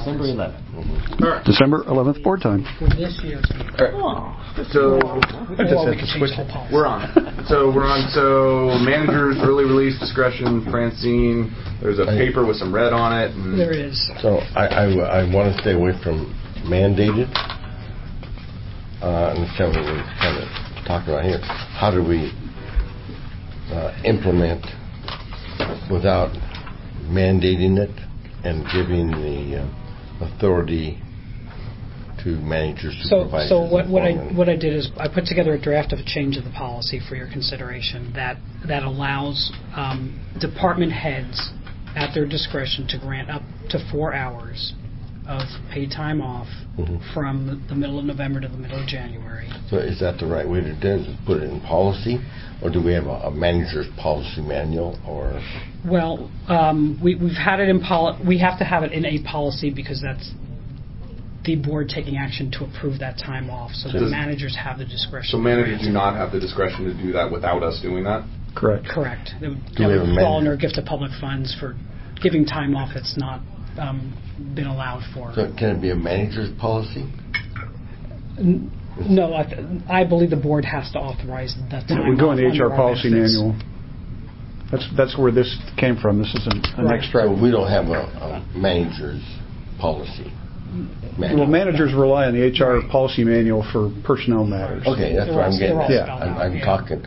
December 11th. All right. December 11th, board time. For this year's meeting. All right. So Or we could change the whole policy. we're on. So managers, early release discretion, Francine. There's a paper with some red on it. And There is. So I want to stay away from mandated. And that's what we're kind of talking about here. How do we implement without mandating it and giving the authority to managers to provide? So what I did is I put together a draft of a change of the policy for your consideration that allows department heads at their discretion to grant up to 4 hours of paid time off from the middle of November to the middle of January. So is that the right way to do it? Is put it in policy, or do we have a manager's policy manual? Or well, we've had it in we have to have it in a policy because that's the board taking action to approve that time off. So the managers have the discretion. So managers do not have the discretion to do that without us doing that? Correct. Correct. That would fall under gift of public funds for giving time off that's not been allowed for. So can it be a manager's policy? No, I believe the board has to authorize that time. We go in the HR our policy benefits. manual. That's where this came from. This is an extract. So we don't have a manager's policy manual. Well, managers rely on the HR policy manual for personnel matters. Okay, that's what I'm getting at. Yeah. I'm talking.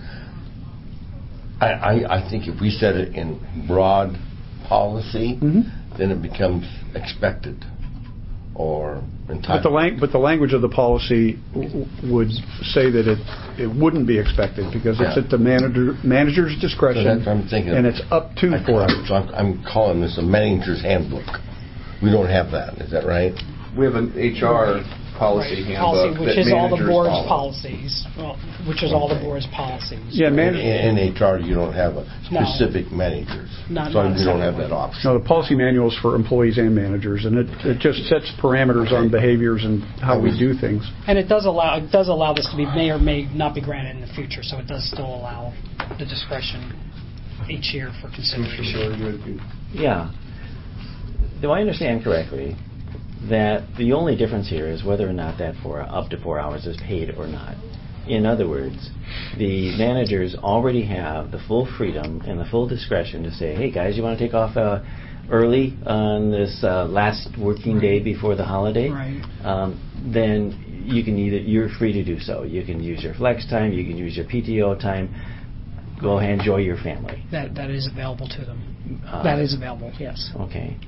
I think if we set it in broad policy, then it becomes expected or entitled. But the language of the policy would say that it wouldn't be expected because it's at the manager's discretion, so that's what I'm thinking and it's up to 4 hours. So I'm calling this a manager's handbook. We don't have that. Is that right? We have an HR policy handbook which that is all the managers board's follow. policies. Well, which is all the board's policies. Yeah, in HR you don't have a specific managers, so you don't have that option. No, the policy manual is for employees and managers, and it just sets parameters on behaviors and how we do things. And it does allow this to be may or may not be granted in the future, so it does still allow the discretion each year for consideration. Yeah. Do I understand correctly that the only difference here is whether or not that up to 4 hours is paid or not? In other words, the managers already have the full freedom and the full discretion to say, hey guys, you want to take off early on this last working day before the holiday? Right. Then you're free to do so. You can use your flex time, you can use your PTO time. Go ahead and enjoy your family. That is available to them. That is available, yes. Okay.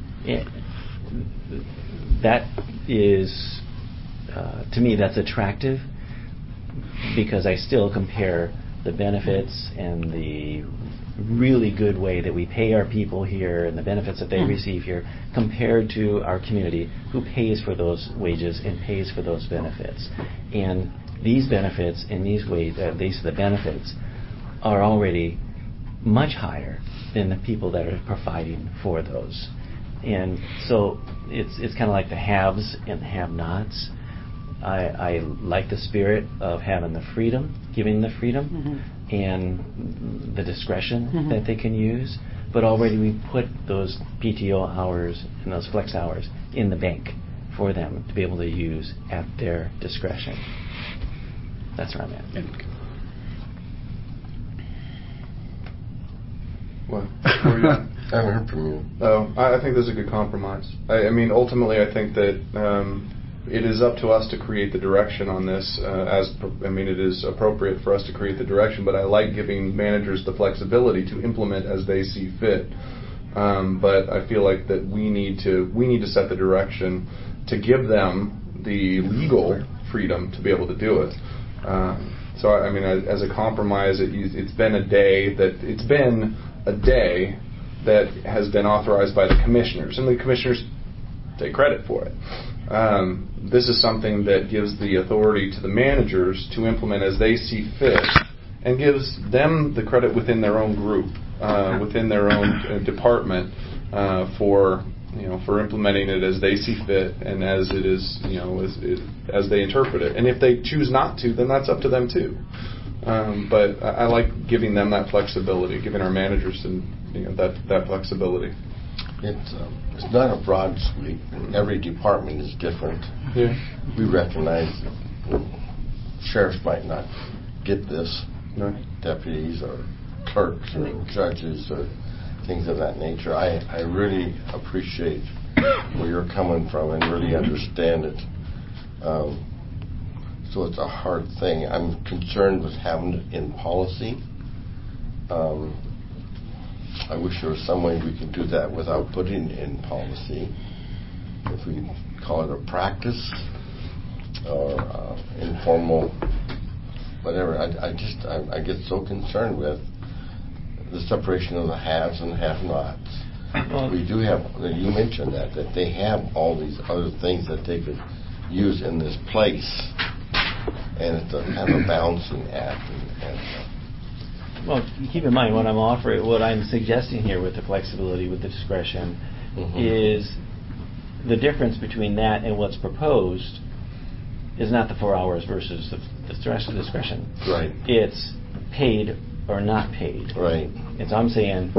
That is, to me, that's attractive because I still compare the benefits and the really good way that we pay our people here and the benefits that they receive here compared to our community who pays for those wages and pays for those benefits. And these benefits and these the benefits are already much higher than the people that are providing for those. And so it's kind of like the haves and the have-nots. I like the spirit of having the freedom, giving the freedom, and the discretion that they can use. But already we put those PTO hours and those flex hours in the bank for them to be able to use at their discretion. That's where I'm at. What? Where are you at? I haven't heard from you. Oh, I think there's a good compromise. I mean, ultimately, I think that it is up to us to create the direction on this. It is appropriate for us to create the direction, but I like giving managers the flexibility to implement as they see fit. But I feel like that we need to set the direction to give them the legal freedom to be able to do it. So I mean, as a compromise, it's been a day that has been authorized by the commissioners, and the commissioners take credit for it. This is something that gives the authority to the managers to implement as they see fit, and gives them the credit within their own group, within their own department, for implementing it as they see fit and as it is, as they interpret it. And if they choose not to, then that's up to them too. But I like giving them that flexibility, giving our managers that flexibility. It's not a broad sweep. Every department is different. Yeah. We recognize sheriffs might not get this, deputies or clerks or judges or things of that nature. I really appreciate where you're coming from and really understand it. So it's a hard thing. I'm concerned with having it in policy. I wish there was some way we could do that without putting it in policy. If we call it a practice or informal, whatever. I get so concerned with the separation of the haves and have-nots. We do have, you mentioned that they have all these other things that they could use in this place, and it's a kind of a balancing act. Well, keep in mind what I'm suggesting here with the flexibility, with the discretion, is the difference between that and what's proposed is not the 4 hours versus the discretion. Right. It's paid or not paid. Right. And so I'm saying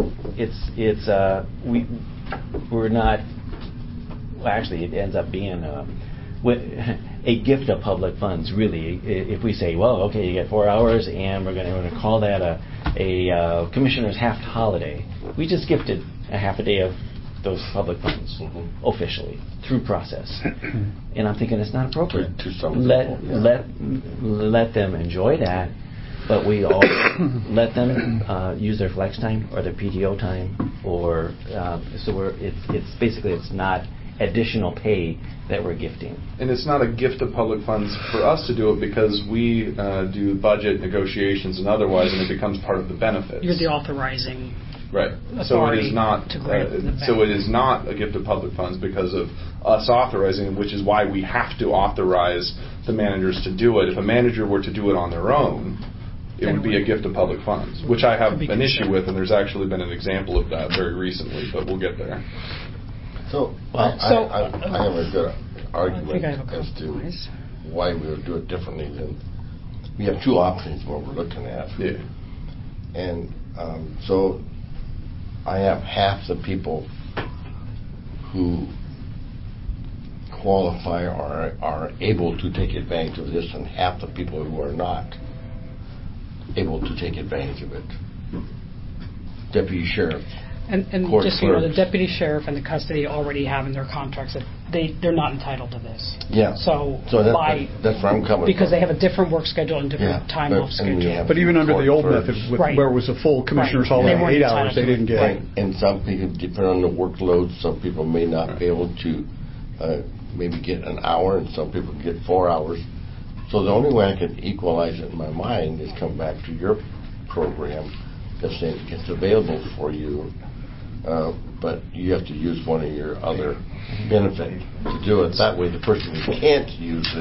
we're not. Well, actually, it ends up being a gift of public funds. Really, if we say, well, okay, you get 4 hours, and we're going to call that a commissioner's half holiday. We just gifted a half a day of those public funds officially through process, and I'm thinking it's not appropriate. Let them enjoy that, but we all let them use their flex time or their PTO time, or it's basically it's not additional pay that we're gifting. And it's not a gift of public funds for us to do it because we do budget negotiations and otherwise, and it becomes part of the benefits. You're the authorizing. Right. So it is not. So it is not a gift of public funds because of us authorizing it, which is why we have to authorize the managers to do it. If a manager were to do it on their own, it would be a gift of public funds, which I have an issue with, and there's actually been an example of that very recently, but we'll get there. So, I have a good argument as to why we would do it differently than we have two options what we're looking at. Yeah. And so I have half the people who qualify or are able to take advantage of this, and half the people who are not able to take advantage of it. Deputy sheriff. And just so you know, the deputy sheriff and the custody already have in their contracts that they're not entitled to this. Yeah. So that's where I'm coming because from. they have a different work schedule and different time off schedule. But even under the old method, where it was a full commissioner's holiday, 8 hours, they didn't get it. And some people, depending on the workload, some people may not be able to maybe get an hour, and some people get 4 hours. So the only way I can equalize it in my mind is come back to your program that saying it's available for you, but you have to use one of your other benefits to do it. That way the person who can't use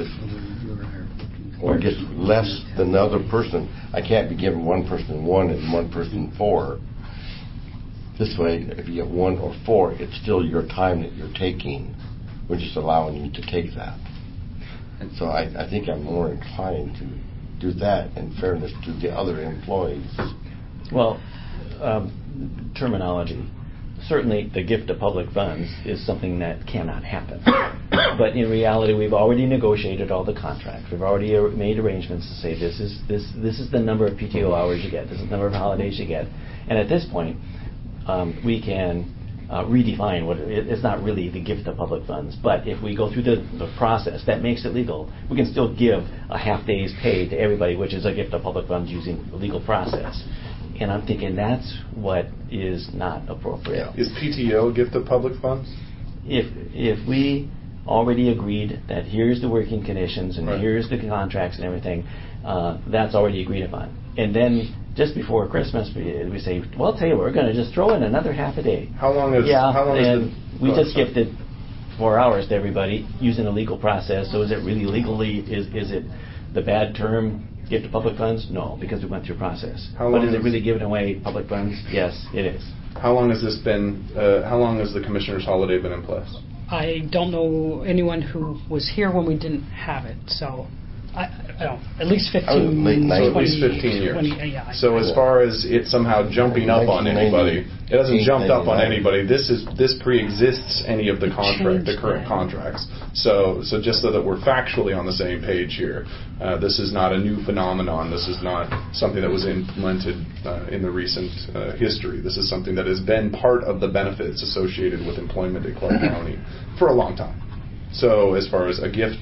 it or gets less than the other person, I can't be giving one person 1 and one person 4. This way, if you get 1 or 4, it's still your time that you're taking. We're just allowing you to take that. And so I think I'm more inclined to do that in fairness to the other employees. Well, terminology. Certainly the gift of public funds is something that cannot happen. But in reality, we've already negotiated all the contracts. We've already made arrangements to say this is the number of PTO hours you get, this is the number of holidays you get. And at this point, we can redefine what it's not really the gift of public funds, but if we go through the process that makes it legal, we can still give a half day's pay to everybody, which is a gift of public funds using the legal process. And I'm thinking that's what is not appropriate. Is PTO a gift of public funds? If we already agreed that here's the working conditions and here's the contracts and everything, that's already agreed upon. And then just before Christmas, we say, well, tell you, we're going to just throw in another half a day. How long is we just gifted 4 hours to everybody using a legal process. So is it really legally, is it the bad term, gift of public funds? No, because we went through a process. But is it really giving away public funds? Yes, it is. How long has this been, how long has the commissioner's holiday been in place? I don't know anyone who was here when we didn't have it, so at least 15, late 90s. So at least 15 years. 20, yeah, So as far as it somehow jumping up on anybody, it hasn't jumped up on anybody. This pre-exists any of the current contracts. So just so that we're factually on the same page here, this is not a new phenomenon. This is not something that was implemented in the recent history. This is something that has been part of the benefits associated with employment in Clark County for a long time. So as far as a gift,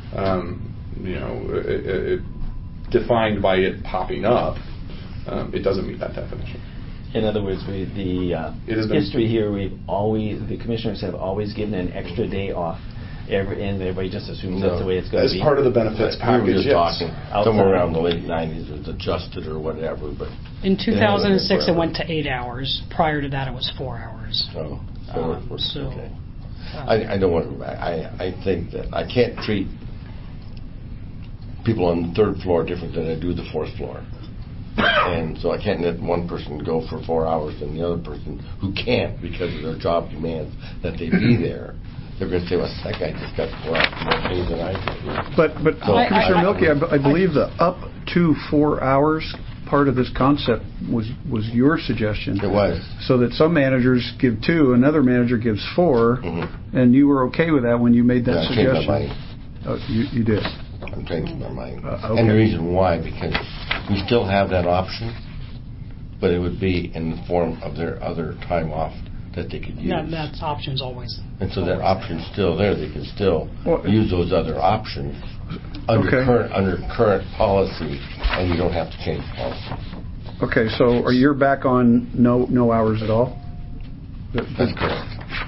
defined by it popping up, it doesn't meet that definition. In other words, history here, the commissioners have always given an extra day off, and everybody just assumes that's the way it's going to be. As part of the benefits package, we were just yes. talking somewhere around the late 90s, it was adjusted or whatever. But in 2006, it went to 8 hours. Prior to that, it was 4 hours. Oh, okay. I don't want to. I think that I can't treat people on the third floor different than I do the fourth floor. And so I can't let one person go for 4 hours and the other person who can't because of their job demands that they be there. They're going to say, well, that guy just got 4 hours more pay than I did. But Commissioner Mielke, I believe the up to 4 hours part of this concept was your suggestion. It was. So that some managers give 2, another manager gives 4, and you were okay with that when you made that suggestion. I changed my mind. Oh, you did. I'm changing my mind. Okay. And the reason why, because we still have that option, but it would be in the form of their other time off that they could use. That option's always. And so that option's still there. They can still use those other options under current policy, and you don't have to change the policy. Okay, so are you back on no hours at all? That's correct.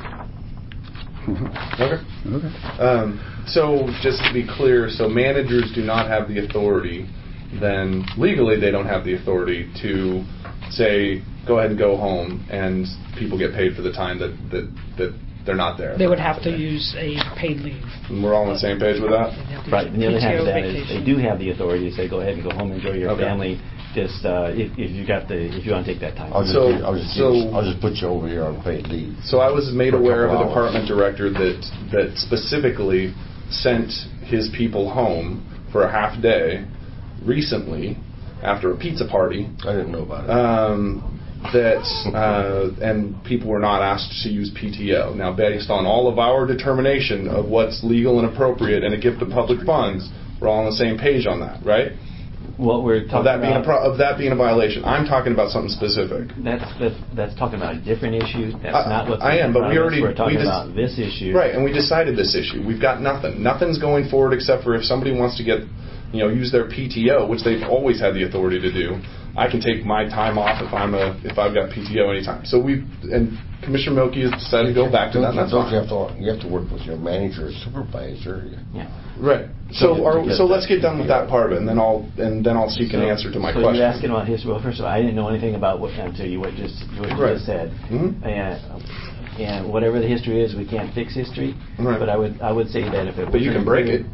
Okay. So just to be clear, so managers do not have the authority, then legally they don't have the authority to say, go ahead and go home, and people get paid for the time that they're not there. They would have to use a paid leave. And we're all on the same page with that? Right. And the other half of that is they do have the authority to say, go ahead and go home, enjoy your family. Just if you want to take that time. I'll just put you over here on paid leave. So I was made aware of a department director that specifically sent his people home for a half day recently after a pizza party. I didn't know about it. And people were not asked to use PTO. Now, based on all of our determination of what's legal and appropriate and a gift of public funds, we're all on the same page on that, right? What we're talking of that being a violation. I'm talking about something specific. That's talking about a different issue. That's not what I am, but we're talking about this issue. Right, and we decided this issue. We've got nothing. Nothing's going forward except for if somebody wants to get, use their PTO, which they've always had the authority to do. I can take my time off if I've got PTO anytime. So and Commissioner Mielke has decided to go back to that. And that's fine. You have to work with your manager or supervisor. Yeah. Right. So let's get done with that part of it, and then I'll seek an answer to my question. So you're asking about history. Well, first of all, I didn't know anything about what you just said. Mm-hmm. And whatever the history is, we can't fix history. Right. But I would say that if it but you can break it.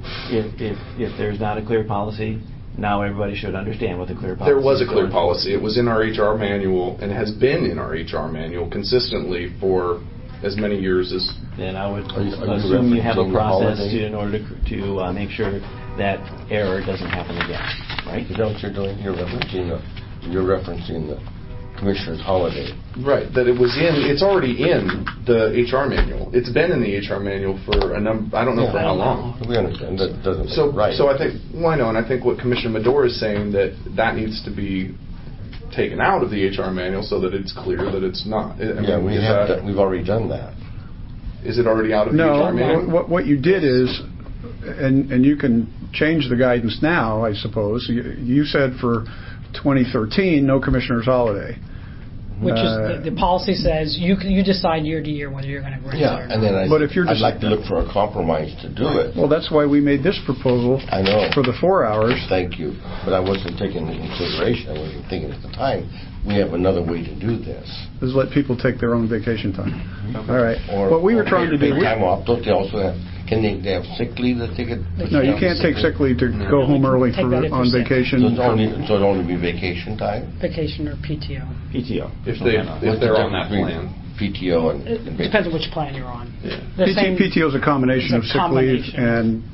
If there's not a clear policy, now everybody should understand what the clear policy is. There was a clear policy. It was in our HR manual and has been in our HR manual consistently for as many years as. Then I would assume you have a process in order to make sure that error doesn't happen again, right? Is that what you're doing? You're referencing the Commissioner's holiday. Right, that it's already in the HR manual. It's been in the HR manual for a number, I don't know for how long. We understand that doesn't right. So I think, I know, and I think what Commissioner Medora is saying that needs to be taken out of the HR manual so that it's clear that it's not. We've already done that. Is it already out of the HR manual? No, what you did is, and you can change the guidance now, I suppose. You said for 2013, no Commissioner's holiday. Which is the policy says you decide year to year whether you're going to grant it or not. And then I'd like to look for a compromise to do it. Well, that's why we made this proposal. I know. For the 4 hours. Thank you, but I wasn't taking into consideration. I wasn't thinking at the time we have another way to do this. Is let people take their own vacation time. Okay. All right. What we were trying to do. Time off. Don't they also have? Can they have sick leave that they could? No, you can't take sick leave to go home early on vacation. So it'd only be vacation time. Vacation or PTO. PTO. If they're on that plan. PTO and it depends on which plan you're on. Yeah. PTO is a combination of sick leave and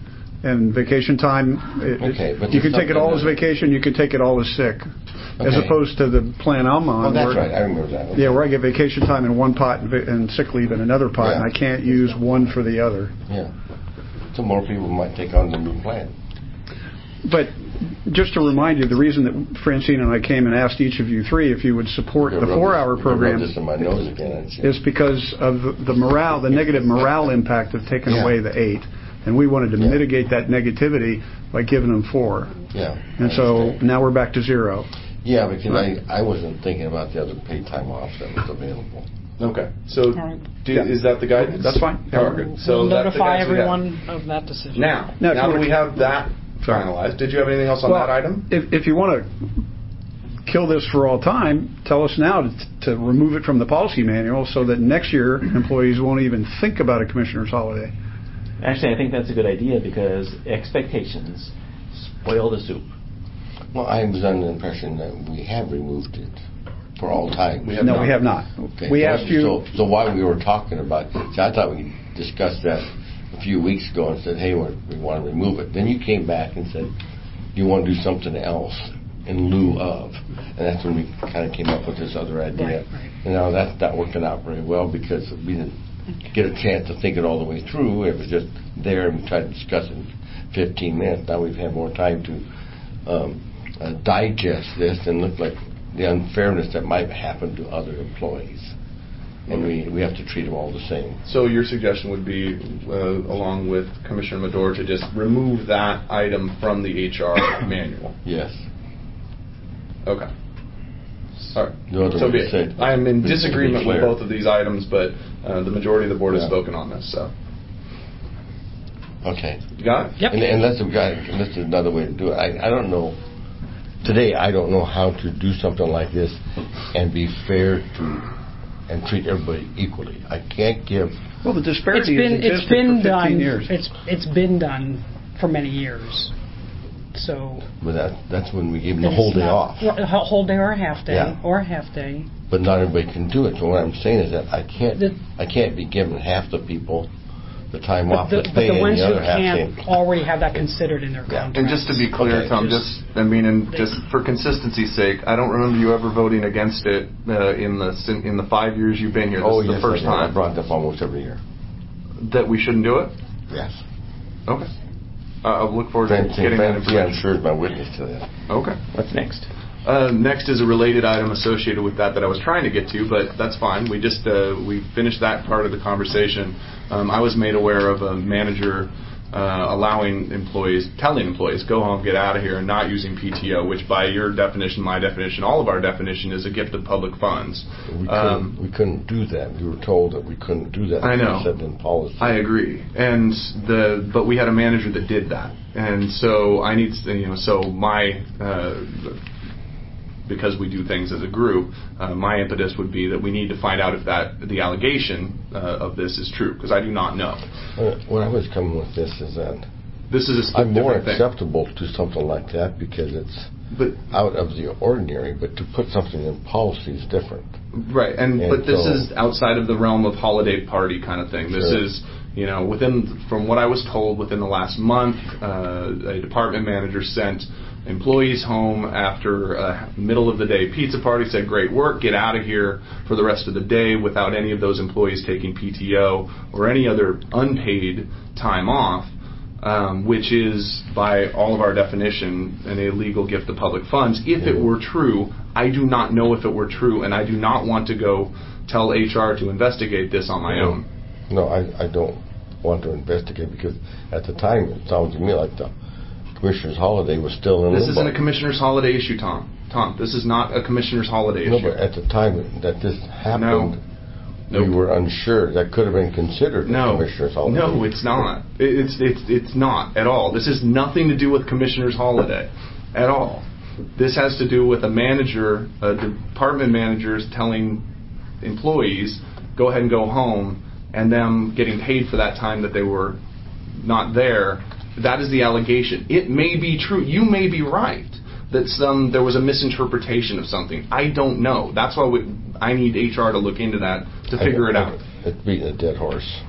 and vacation time. Okay, but you can there's take it all as something vacation. You can take it all as sick, as Okay. opposed to the plan I'm on. Oh, that's where, right. I remember that. Okay. Yeah, where I get vacation time in one pot and sick leave in another pot, Yeah. and I can't use one for the other. Yeah. So more people might take on the new plan. But just to remind you, the reason that Francine and I came and asked each of you three if you would support the 4-hour program This in my nose again. I see. is because of the morale, the negative morale impact of taking Yeah. away the 8. And we wanted to Yeah. mitigate that negativity by giving them 4. Yeah. And I so understand. now we're back to 0. Yeah, because I wasn't thinking about the other paid time off that was available. Okay. So right. is that the guidance? That's fine. Yeah, All we're right. good. So We'll that's the notify guidance we have. everyone of that decision. Now Now, if you that wanna- we have that Sorry. finalized, did you have anything else on that item? If you want to kill this for all time, tell us now to remove it from the policy manual so that next year employees won't even think about a commissioner's holiday. Actually, I think that's a good idea because expectations spoil the soup. Well, I was under the impression that we have removed it for all time. We have No, not. we have not. Okay. We asked you. So while we were talking about, see, I thought we discussed that a few weeks ago and said, hey, we want to remove it. Then you came back and said you want to do something else in lieu of, and that's when we kind of came up with this other idea. Right. And now that's not working out very well because we didn't get a chance to think it all the way through. It was just there and we tried to discuss it in 15 minutes. Now we've had more time to digest this and look like the unfairness that might happen to other employees. And we have to treat them all the same. So your suggestion would be, along with Commissioner Medor, to just remove that item from the HR manual. Yes. Okay. All right. No other So way be to it. say it. I am in Just to be disagreement with clear. both of these items, but the majority of the board has Yeah. spoken on this. So Okay. you got it? Yep. And that's another way to do it. I don't know. Today, I don't know how to do something like this and be fair to and treat everybody equally. I can't give. Well, the disparity has It's existed been for 15 done. years. It's been done for many years. So But that's when we gave them the it's whole day not- off. A whole day or a half day Yeah. or a half day. But not everybody can do it. So what I'm saying is that I The- can't be giving half the people the time But off the, that's but paying the ones the who other half can't saying, already have that considered in their contract. And just to be clear, Okay. Tom, just for consistency's sake, I don't remember you ever voting against it in the 5 years you've been here. This oh is yes, the first I time brought it up almost every year. that we shouldn't do it. Yes. Okay. I'll look forward to getting that I'm information. sure is my witness to that. Okay. What's next? Next is a related item associated with that I was trying to get to, but that's fine. We just we finished that part of the conversation. I was made aware of a manager telling employees, go home, get out of here, and not using PTO, which by your definition, my definition, all of our definition is a gift of public funds. We couldn't do that. We were told that we couldn't do that. I know. It said in policy. I agree, but we had a manager that did that, and so I need so my because we do things as a group, my impetus would be that we need to find out if the allegation of this is true, because I do not know. What I was coming with this is that This is a I'm more different thing. acceptable to something like that because it's But out of the ordinary. But to put something in policy is different. right, And but this so- is outside of the realm of holiday party kind of thing. This Sure. is from what I was told, within the last month, a department manager sent employees home after a middle of the day pizza party, said, great work, get out of here for the rest of the day, without any of those employees taking PTO or any other unpaid time off, which is, by all of our definition, an illegal gift of public funds. If it were true, I do not know if it were true, and I do not want to go tell HR to investigate this on my own. No, I don't want to investigate because at the time it sounds to me like the commissioner's holiday was still in This limbo. isn't a commissioner's holiday issue, Tom. Tom, this is not a commissioner's holiday No, issue. but at the time that this happened, No. we were unsure. That could have been considered a commissioner's holiday. No, it's not. It's not at all. This has nothing to do with commissioner's holiday at all. This has to do with a manager, department managers telling employees, go ahead and go home, and them getting paid for that time that they were not there. That is the allegation. It may be true. You may be right that there was a misinterpretation of something. I don't know. That's why I need HR to look into that to figure it out. It's beating a dead horse.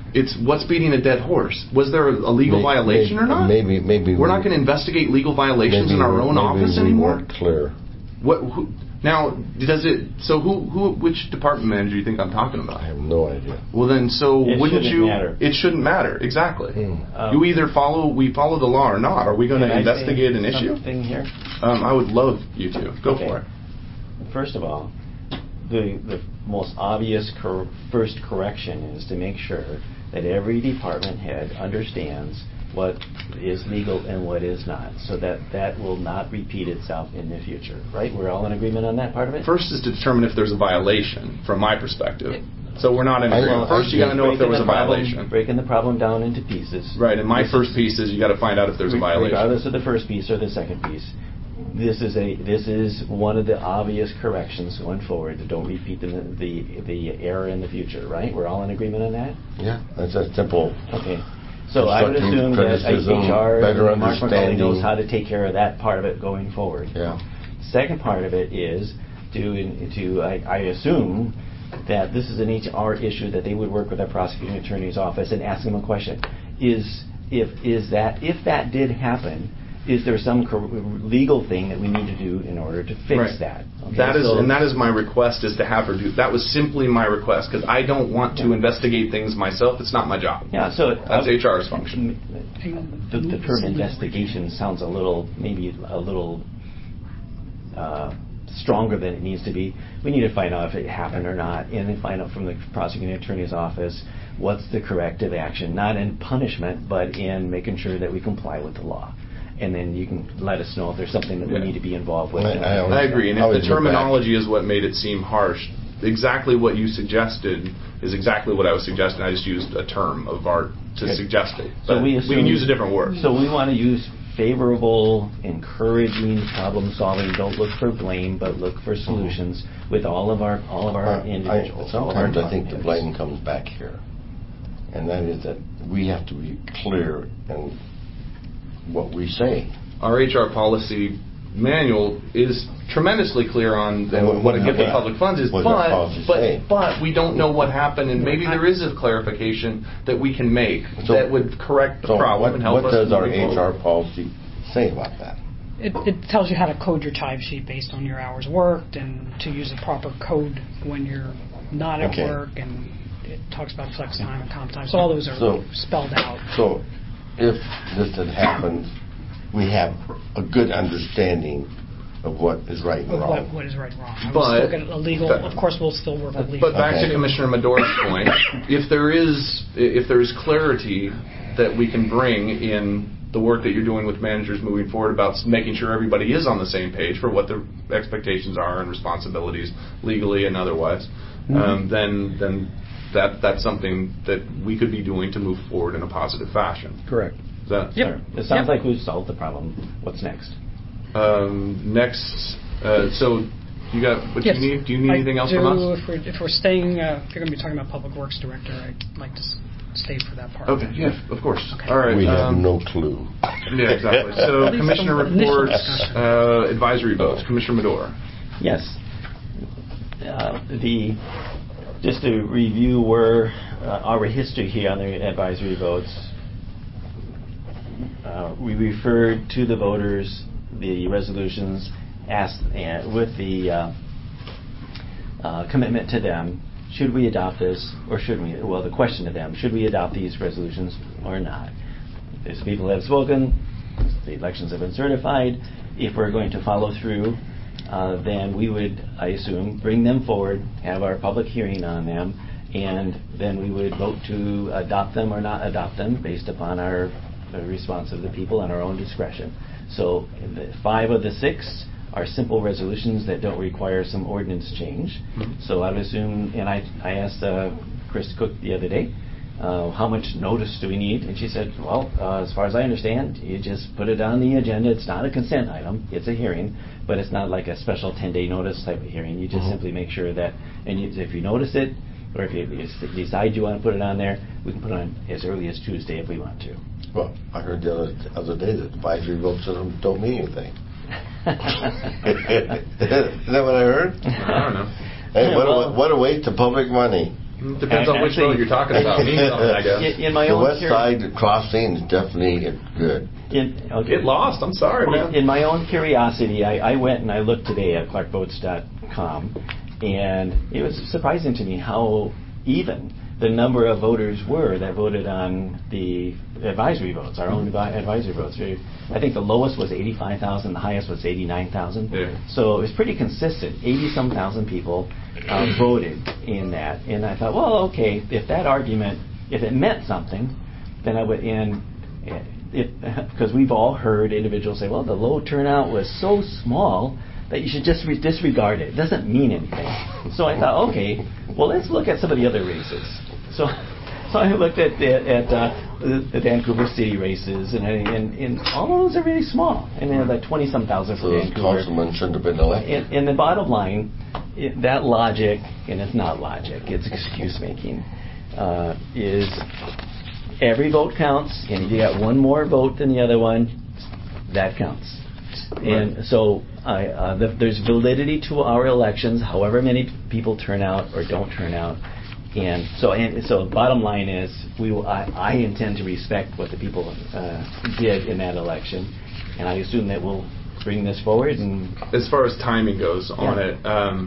it's what's beating a dead horse. Was there a legal violation or not? Maybe we're not going to investigate legal violations in our own office anymore. Weren't clear. Now, does it? So which department manager do you think I'm talking about? I have no idea. Well, then, so wouldn't you? Matter. It shouldn't matter. Exactly. You either follow the law or not. Are we going to investigate an issue? Something here. I would love you to go for it. First of all, the most obvious first correction is to make sure that every department head understands what is legal and what is not, so that will not repeat itself in the future, right? We're all in agreement on that part of it? First is to determine if there's a violation, from my perspective. So we're not in agreement. First, you got to know if there was a violation. Breaking the problem down into pieces. Right, and my first piece is you got to find out if there's a violation. Regardless of the first piece or the second piece. This is one of the obvious corrections going forward. Don't repeat the error in the future, right? We're all in agreement on that? Yeah, that's a simple. Okay. So I would assume that HR and Mark McCauley knows how to take care of that part of it going forward. Yeah. Second part of it is I assume that this is an HR issue that they would work with our prosecuting attorney's office and ask them a question. If that did happen, is there some legal thing that we need to do in order to fix that? Okay, that is my request, is to have her do. That was simply my request, because I don't want to investigate things myself. It's not my job. Yeah, so that's HR's function. The term investigation sounds maybe a little stronger than it needs to be. We need to find out if it happened or not, and then find out from the prosecuting attorney's office what's the corrective action, not in punishment, but in making sure that we comply with the law. And then you can let us know if there's something that we need to be involved with. I agree. And if the terminology is what made it seem harsh, exactly what you suggested is exactly what I was suggesting. I just used a term of art to suggest it. But so we can use a different word. So we want to use favorable, encouraging, problem solving. Don't look for blame, but look for solutions with all of our individuals. Sometimes I think the blame comes back here, and that is that we have to be clear and what we say. Our HR policy manual is tremendously clear on what a gift of public funds is, but we don't know what happened, and maybe there is a clarification that we can make that would correct the problem and help us. What does our HR policy say about that? It tells you how to code your timesheet based on your hours worked, and to use a proper code when you're not at work, and it talks about flex time and comp time. So all those are spelled out. So if this had happened, we have a good understanding of what is right and wrong. What is right and wrong. But look at legal. Of course, we'll still work with legal. But back to Commissioner Medor's point, if there is clarity that we can bring in the work that you're doing with managers moving forward about making sure everybody is on the same page for what their expectations are and responsibilities legally and otherwise, then that's something that we could be doing to move forward in a positive fashion. Correct. It sounds like we've solved the problem. What's next? Next, so you got what you need? Do you need anything else from us? If we're staying, if you're going to be talking about Public Works Director, I'd like to stay for that part. Okay, yeah, of course. Okay. All right. We have no clue. Yeah, exactly. So Commissioner reports, advisory votes. Commissioner Medor. Yes. Just to review where our history here on the advisory votes, we referred to the voters the resolutions asked with the commitment to them, should we adopt this or shouldn't we? Well, the question to them, should we adopt these resolutions or not? These people have spoken, the elections have been certified. If we're going to follow through, then we would, I assume, bring them forward, have our public hearing on them, and then we would vote to adopt them or not adopt them based upon the response of the people and our own discretion. So 5 of the 6 are simple resolutions that don't require some ordinance change. Mm-hmm. So I would assume, and I asked Chris Cook the other day, how much notice do we need? And she said, well, as far as I understand, you just put it on the agenda. It's not a consent item. It's a hearing, but it's not like a special 10-day notice type of hearing. You just simply make sure that, and if you notice it, or if you decide you want to put it on there, we can put it on as early as Tuesday if we want to. Well, I heard the other day that advisory votes don't mean anything. Is that what I heard? I don't know. Hey, what a waste of public money. Depends on which road you're talking about. Means something, I guess. In my The own west side crossing is definitely good. Get lost. I'm sorry, man. In my own curiosity, I went and I looked today at clarkvotes.com, and it was surprising to me how even the number of voters were that voted on the advisory votes, our own advisory votes. I think the lowest was 85,000, the highest was 89,000. Yeah. So it was pretty consistent. 80-some thousand people voted in that. And I thought, well, okay, if that argument, if it meant something, then I would, because we've all heard individuals say, well, the low turnout was so small that you should just disregard it. It doesn't mean anything. So I thought, okay, well, let's look at some of the other races. So I looked at the Vancouver City races, and all of those are really small. I mean, like 20-some thousand for So those Vancouver. councilmen shouldn't have been elected. And the bottom line, that logic, and it's not logic, it's excuse making, is every vote counts, and if you got one more vote than the other one, that counts. And so there's validity to our elections, however many people turn out or don't turn out. And so the bottom line is, I intend to respect what the people did in that election, and I assume that we'll bring this forward. And as far as timing goes on it,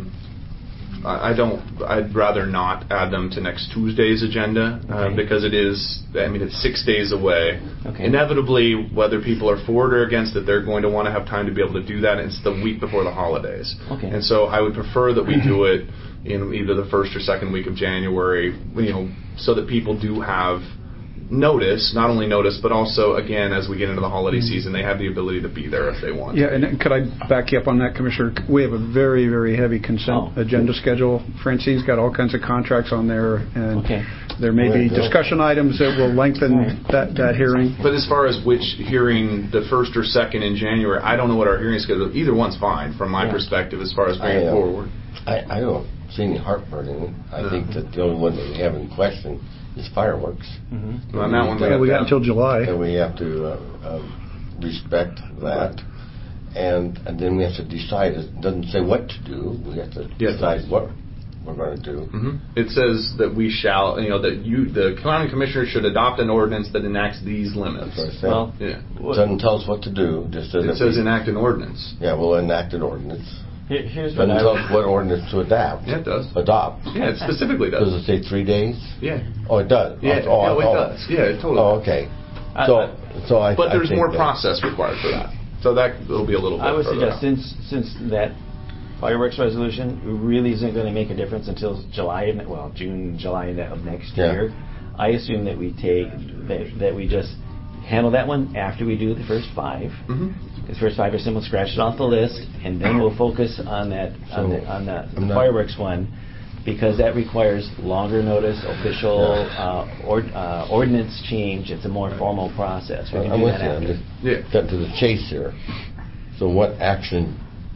I'd rather not add them to next Tuesday's agenda because it is. I mean, it's 6 days away. Okay. Inevitably, whether people are for it or against it, they're going to want to have time to be able to do that. It's the week before the holidays, and so I would prefer that we do it in either the first or second week of January, so that people do have notice, not only notice, but also, again, as we get into the holiday season, they have the ability to be there if they want. Yeah, and could I back you up on that, Commissioner? We have a very, very heavy consent agenda schedule. Francine's got all kinds of contracts on there, and there may be discussion items that will lengthen that hearing. But as far as which hearing, the first or second in January, I don't know what our hearing schedule is. Either one's fine from my perspective as far as moving forward. I don't see any heartburn in it. I think that the only one that we have in question is fireworks. Mm-hmm. Well, that one we got until July. And we have to respect that. And then we have to decide. It doesn't say what to do. We have to decide what we're going to do. Mm-hmm. It says that we shall, the county commissioner should adopt an ordinance that enacts these limits. That's what I said. It doesn't tell us what to do. Just it says enact an ordinance. Yeah, we'll enact an ordinance. Here's what tell us what ordinance to adapt. Yeah, it does. Adopt. Yeah, it specifically does. Does it say 3 days? Yeah. Oh, it does. Yeah, it does. Yeah, it totally does. Oh, okay. But there's more process required for that. So that will be a little bit I would further suggest, since that fireworks resolution really isn't going to make a difference until June, July of next year, I assume that we that we just handle that one after we do the first 5. Mm-hmm. The first 5 are simple, scratch it off the list, and then we'll focus on that on the fireworks one, because that requires longer notice, official ordinance change. It's a more formal process. We can do that after. Cut to the chase here. So what action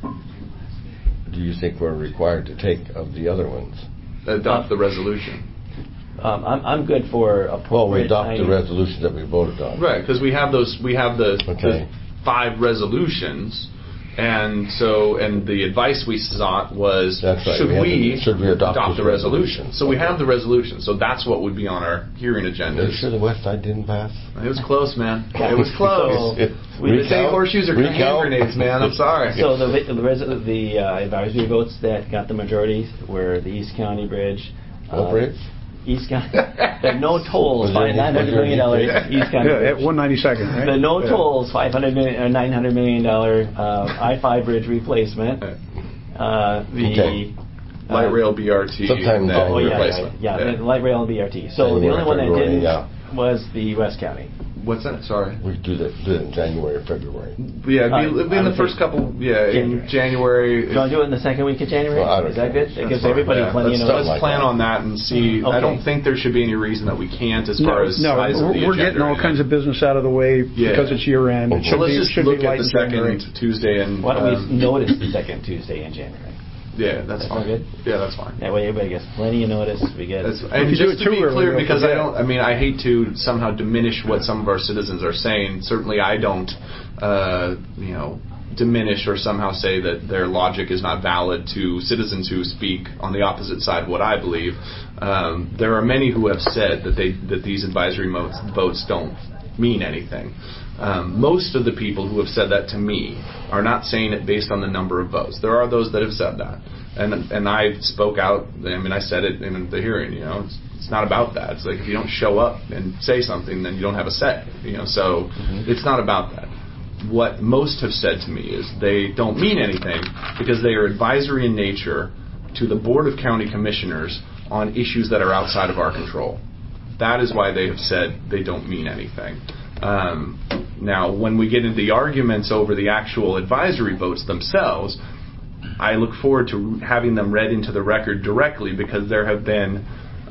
do you think we're required to take of the other ones? Adopt the resolution. I'm good for appropriate. Well, we adopt the resolution that we voted on. Right, because we have the 5 resolutions, and the advice we sought was should we adopt the resolution? So we have the resolution. So that's what would be on our hearing agenda. Are you sure the West Side didn't pass? It was close, man. It was close. We say horseshoes are hand grenades, man. I'm sorry. So the advisory votes that got the majority were the East County Bridge. What bridge? East County. The no tolls, $900 million. East County. At 192nd, right? The no tolls, $900 million I-5 bridge replacement. The light rail BRT replacement. The light rail and BRT. So the only one that didn't was the West County. What's that? Sorry. We do that in January or February. Yeah, it'd be in the first couple. Yeah, in January. Do you want to do it in the second week of January? Well, is that good? It gives everybody plenty of notice. Let's plan on that and see. I don't think there should be any reason that we can't as far as size of the agenda. We're getting all kinds of business out of the way because it's year end. So let's just look at the second Tuesday and. Why don't we notice the second Tuesday in January? Yeah, that's fine. Good? Yeah, that's fine. That way everybody gets plenty of notice. We get. And just to be clear, because I hate to somehow diminish what some of our citizens are saying. Certainly, I don't, diminish or somehow say that their logic is not valid to citizens who speak on the opposite side of what I believe. There are many who have said that these advisory votes don't mean anything. Most of the people who have said that to me are not saying it based on the number of votes. There are those that have said that. And I spoke out. I mean, I said it in the hearing. It's not about that. It's like if you don't show up and say something, then you don't have a say. So it's not about that. What most have said to me is they don't mean anything because they are advisory in nature to the Board of County Commissioners on issues that are outside of our control. That is why they have said they don't mean anything. Now, when we get into the arguments over the actual advisory votes themselves, I look forward to having them read into the record directly because there have been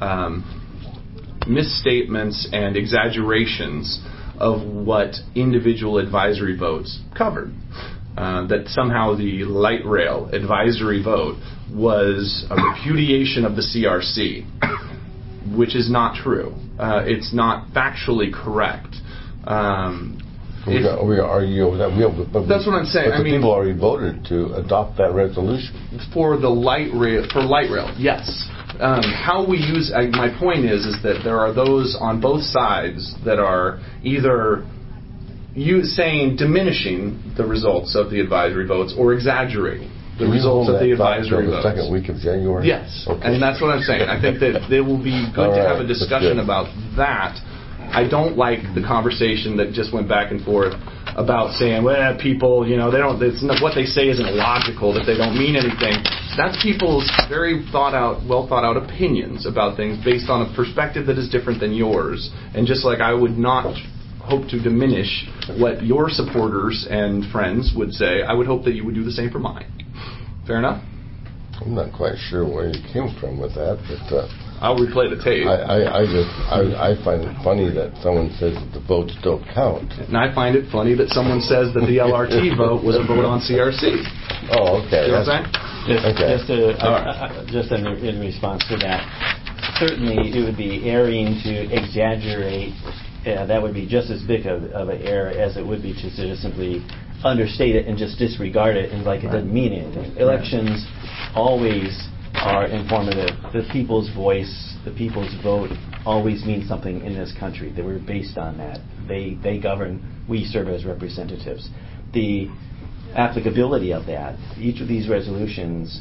misstatements and exaggerations of what individual advisory votes covered. That somehow the light rail advisory vote was a repudiation of the CRC, which is not true. It's not factually correct. We argue over that. That's what I'm saying. But the people already voted to adopt that resolution for the light rail. For light rail, yes. How we use my point is that there are those on both sides that are either diminishing the results of the advisory votes or exaggerating the results of the advisory votes. The second week of January. Yes, okay. And that's what I'm saying. I think that it will be good to have a discussion about that. I don't like the conversation that just went back and forth about saying, well, people, they don't. What they say isn't logical. That they don't mean anything. That's people's very well thought out opinions about things based on a perspective that is different than yours. And just like I would not hope to diminish what your supporters and friends would say, I would hope that you would do the same for mine. Fair enough? I'm not quite sure where you came from with that, but I'll replay the tape. I find it funny that someone says that the votes don't count. And I find it funny that someone says that the LRT vote was a vote on CRC. Oh, okay. You know what I'm saying? Just in response to that, certainly it would be erring to exaggerate. That would be just as big of an error as it would be to just simply understate it and just disregard it and like it doesn't mean anything. Elections always are informative. The people's voice, the people's vote always means something in this country. That we're based on that. They govern. We serve as representatives. The applicability of that, each of these resolutions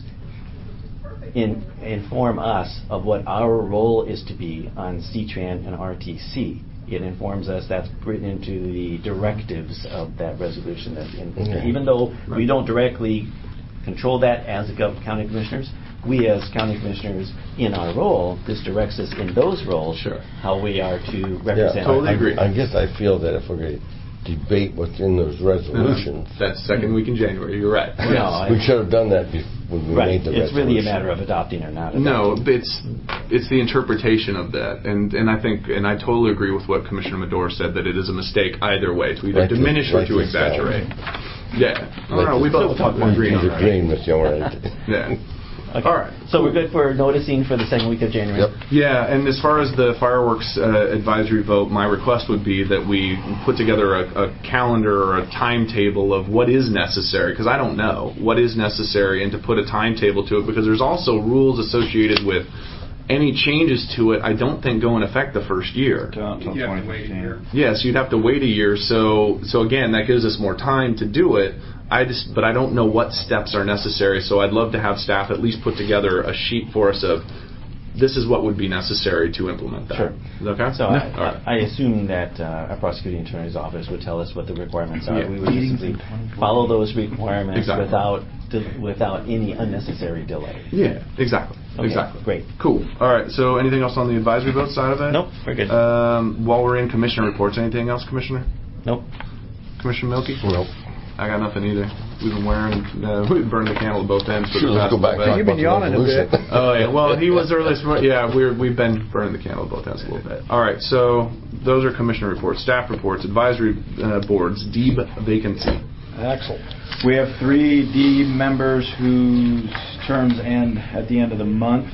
inform us of what our role is to be on CTRAN and RTC. It informs us. That's written into the directives of that resolution. Even though we don't directly control that as the county commissioners, we as county commissioners in our role, this directs us in those roles how we are to represent. Yeah, totally agree. I guess I feel that if we're going to debate what's in those resolutions. That's second week in January. You're right. We should have done that when we made the resolution. It's really a matter of adopting or not adopting. No, it's the interpretation of that, and I think, and I totally agree with what Commissioner Medor said, that it is a mistake either way, to either diminish or to exaggerate. Yeah. No, we both agree on that. Agreeing with you already. Yeah. Okay. All right. So we're good for noticing for the second week of January? Yep. Yeah, and as far as the fireworks advisory vote, my request would be that we put together a calendar or a timetable of what is necessary, because I don't know what is necessary, and to put a timetable to it, because there's also rules associated with any changes to it. I don't think go in effect the first year. Until 2015. Yes, you'd have to wait a year. So again, that gives us more time to do it. But I don't know what steps are necessary, so I'd love to have staff at least put together a sheet for us of this is what would be necessary to implement that. Sure. Is that okay? So I assume that our prosecuting attorney's office would tell us what the requirements are. We would just simply follow those requirements without any unnecessary delay. Yeah, exactly. Okay, exactly. Great. Cool. All right, so anything else on the advisory vote side of it? Nope, we're good. While we're in commissioner reports, anything else, Commissioner? Nope. Commissioner Milky? Nope. I got nothing either. We've been we've burned the candle at both ends. Sure, let's go back. You've been yawning a bit. Oh yeah, well he was early. Yeah, we've been burning the candle at both ends a little bit. All right, so those are commissioner reports, staff reports, advisory boards, DEEB vacancy. Excellent. We have 3 DEEB members whose terms end at the end of the month.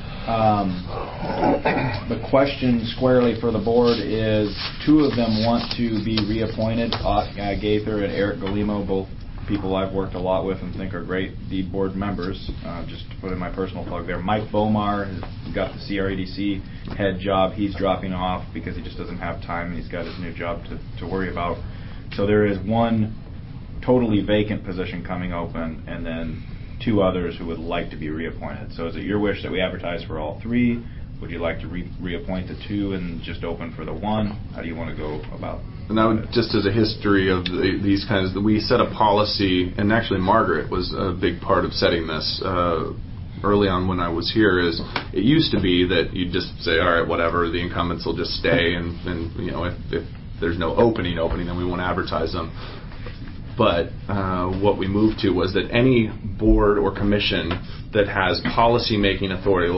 The question squarely for the board is 2 of them want to be reappointed, Gaither and Eric Golimo, both people I've worked a lot with and think are great deed board members. Just to put in my personal plug there, Mike Bomar has got the CRADC head job. He's dropping off because he just doesn't have time, and he's got his new job to worry about. So there is one totally vacant position coming open, and then 2 others who would like to be reappointed. So is it your wish that we advertise for all 3? Would you like to reappoint the 2 and just open for the 1? How do you want to go about? And that would, just as a history of these kinds, we set a policy, and actually Margaret was a big part of setting this early on when I was here. Is it used to be that you'd just say, all right, whatever, the incumbents will just stay, and if there's no opening, then we won't advertise them. But what we moved to was that any board or commission that has policy-making authority,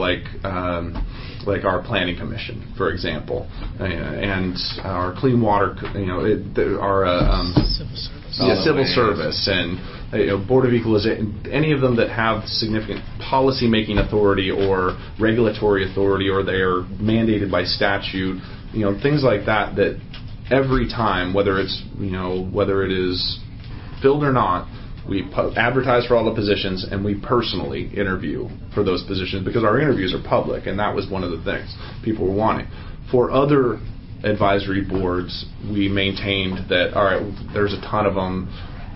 like our planning commission, for example, and our clean water, our civil service, and board of equalization, any of them that have significant policy-making authority or regulatory authority, or they are mandated by statute, things like that. That every time, whether it is filled or not, we advertise for all the positions, and we personally interview for those positions, because our interviews are public, and that was one of the things people were wanting. For other advisory boards, we maintained that, all right, there's a ton of them.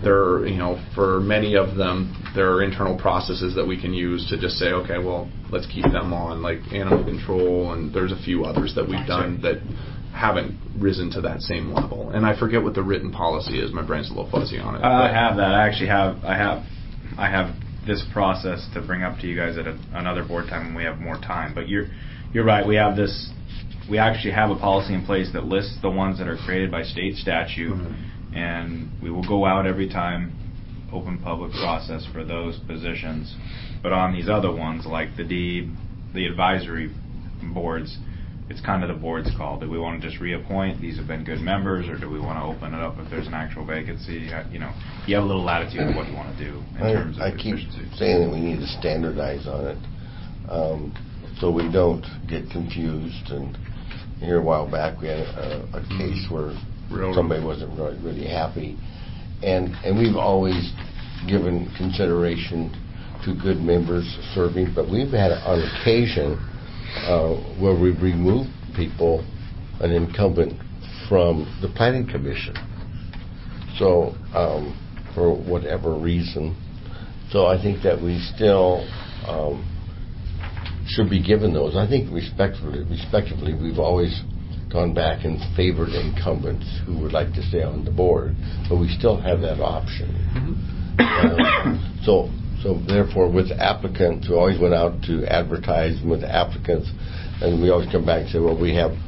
For many of them, there are internal processes that we can use to just say, okay, well, let's keep them on, like animal control, and there's a few others that we've done that haven't risen to that same level. And I forget what the written policy is. My brain's a little fuzzy on it. I have that. I have this process to bring up to you guys at another board time when we have more time. But you're right. We have this. We actually have a policy in place that lists the ones that are created by state statute, and we will go out every time, open public process for those positions. But on these other ones, like the advisory boards, it's kind of the board's call. Do we want to just reappoint? These have been good members, or do we want to open it up if there's an actual vacancy? You have a little latitude of what you want to do in terms of efficiency. I keep saying that we need to standardize on it, so we don't get confused. And here a while back, we had a case where somebody wasn't really happy, and we've always given consideration to good members serving, but we've had on occasion where we remove people, an incumbent, from the planning commission. So for whatever reason. So I think that we still should be given those. I think respectively, we've always gone back and favored incumbents who would like to stay on the board, but we still have that option. So therefore, with applicants, we always went out to advertise with applicants, and we always come back and say, well, we have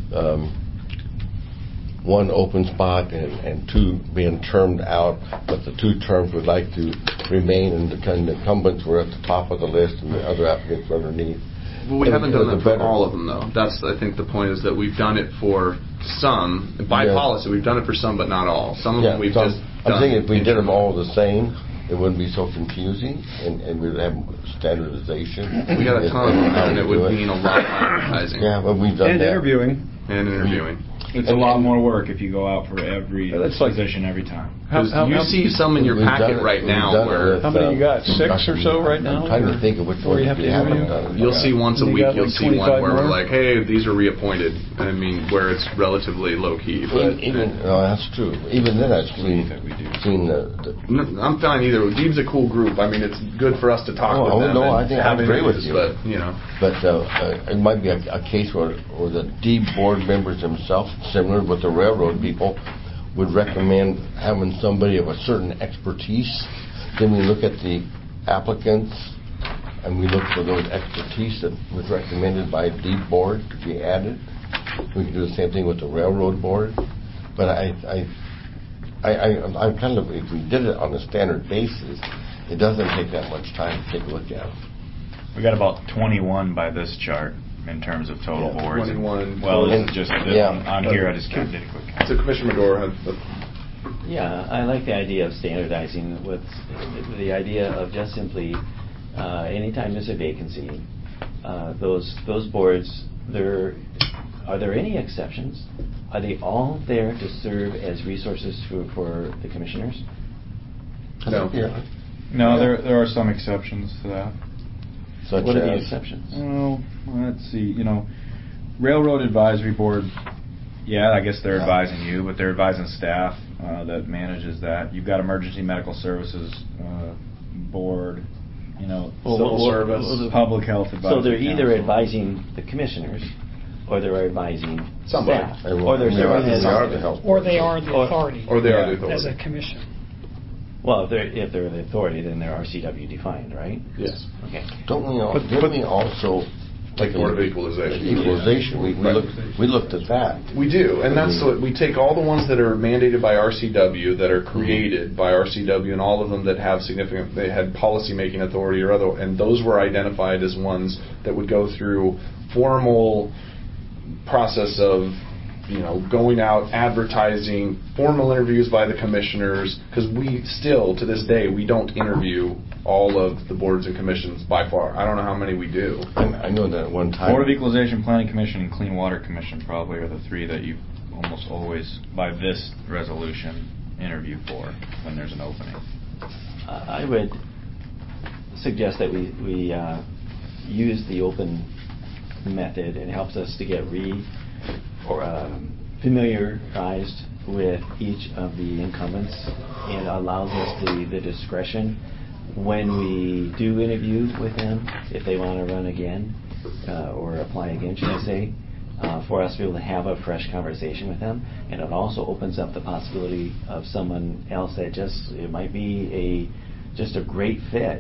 1 open spot and 2 being termed out, but the 2 terms would like to remain, and the incumbents were at the top of the list, and the other applicants were underneath. Well, we haven't done that for all of them, though. That's, I think, the point, is that we've done it for some. By policy, we've done it for some, but not all. Some of them we've just done. I'm thinking if we did them all the same, it wouldn't be so confusing, and we'd have standardization. We got a ton of them, and it would mean a lot of advertising. Yeah, but we've done that. And interviewing. It's a lot more work if you go out for every position every time. You see some in your packet right now. How many you got? 6 or so right now? I'm trying to think of which ones we haven't done. You'll see once a week. You'll see one where we're like, hey, these are reappointed. I mean, where it's relatively low key. But that's true. Even then, I've seen the. I'm fine either. Deeb's a cool group. I mean, it's good for us to talk with them. No, I think I agree with you. But it might be a case where the Deeb board members themselves, similar with the railroad people, would recommend having somebody of a certain expertise. Then we look at the applicants, and we look for those expertise that was recommended by Deeb board to be added. We can do the same thing with the railroad board. But I'm kind of, if we did it on a standard basis, it doesn't take that much time to take a look at it. We got about 21 by this chart in terms of total boards. 21. Well, this is just on here. I just did a quick count. So Commissioner Medora. Yeah, I like the idea of standardizing with the idea of just simply anytime there's a vacancy, those boards, are there any exceptions? Are they all there to serve as resources for the commissioners? No. No, there are some exceptions to that. What are the exceptions? Well, let's see. Railroad Advisory Board. Yeah, I guess they're advising you, but they're advising staff that manages that. You've got Emergency Medical Services Board. Civil service, public health advisory. So they're either council. advising the commissioners, or they're advising somebody, staff, or they're serving as or they are the authority, or they are the authority as a commission. Well, if they're the authority, then they're RCW defined, right? Yes. Okay. Don't we also like Board of Equalization? Equalization. We looked at that. We do, and that's what we take all the ones that are mandated by RCW, that are created by RCW, and all of them that have they had policy making authority or other, and those were identified as ones that would go through formal process of going out, advertising, formal interviews by the commissioners, because we still, to this day, we don't interview all of the boards and commissions by far. I don't know how many we do. I know that one time. Board of Equalization, Planning Commission, and Clean Water Commission probably are the three that you almost always, by this resolution, interview for when there's an opening. I would suggest that we use the open method. It helps us to get familiarized with each of the incumbents, and allows us the discretion when we do interview with them, if they want to run again or apply again, should I say, for us to be able to have a fresh conversation with them. And it also opens up the possibility of someone else that it might be just a great fit,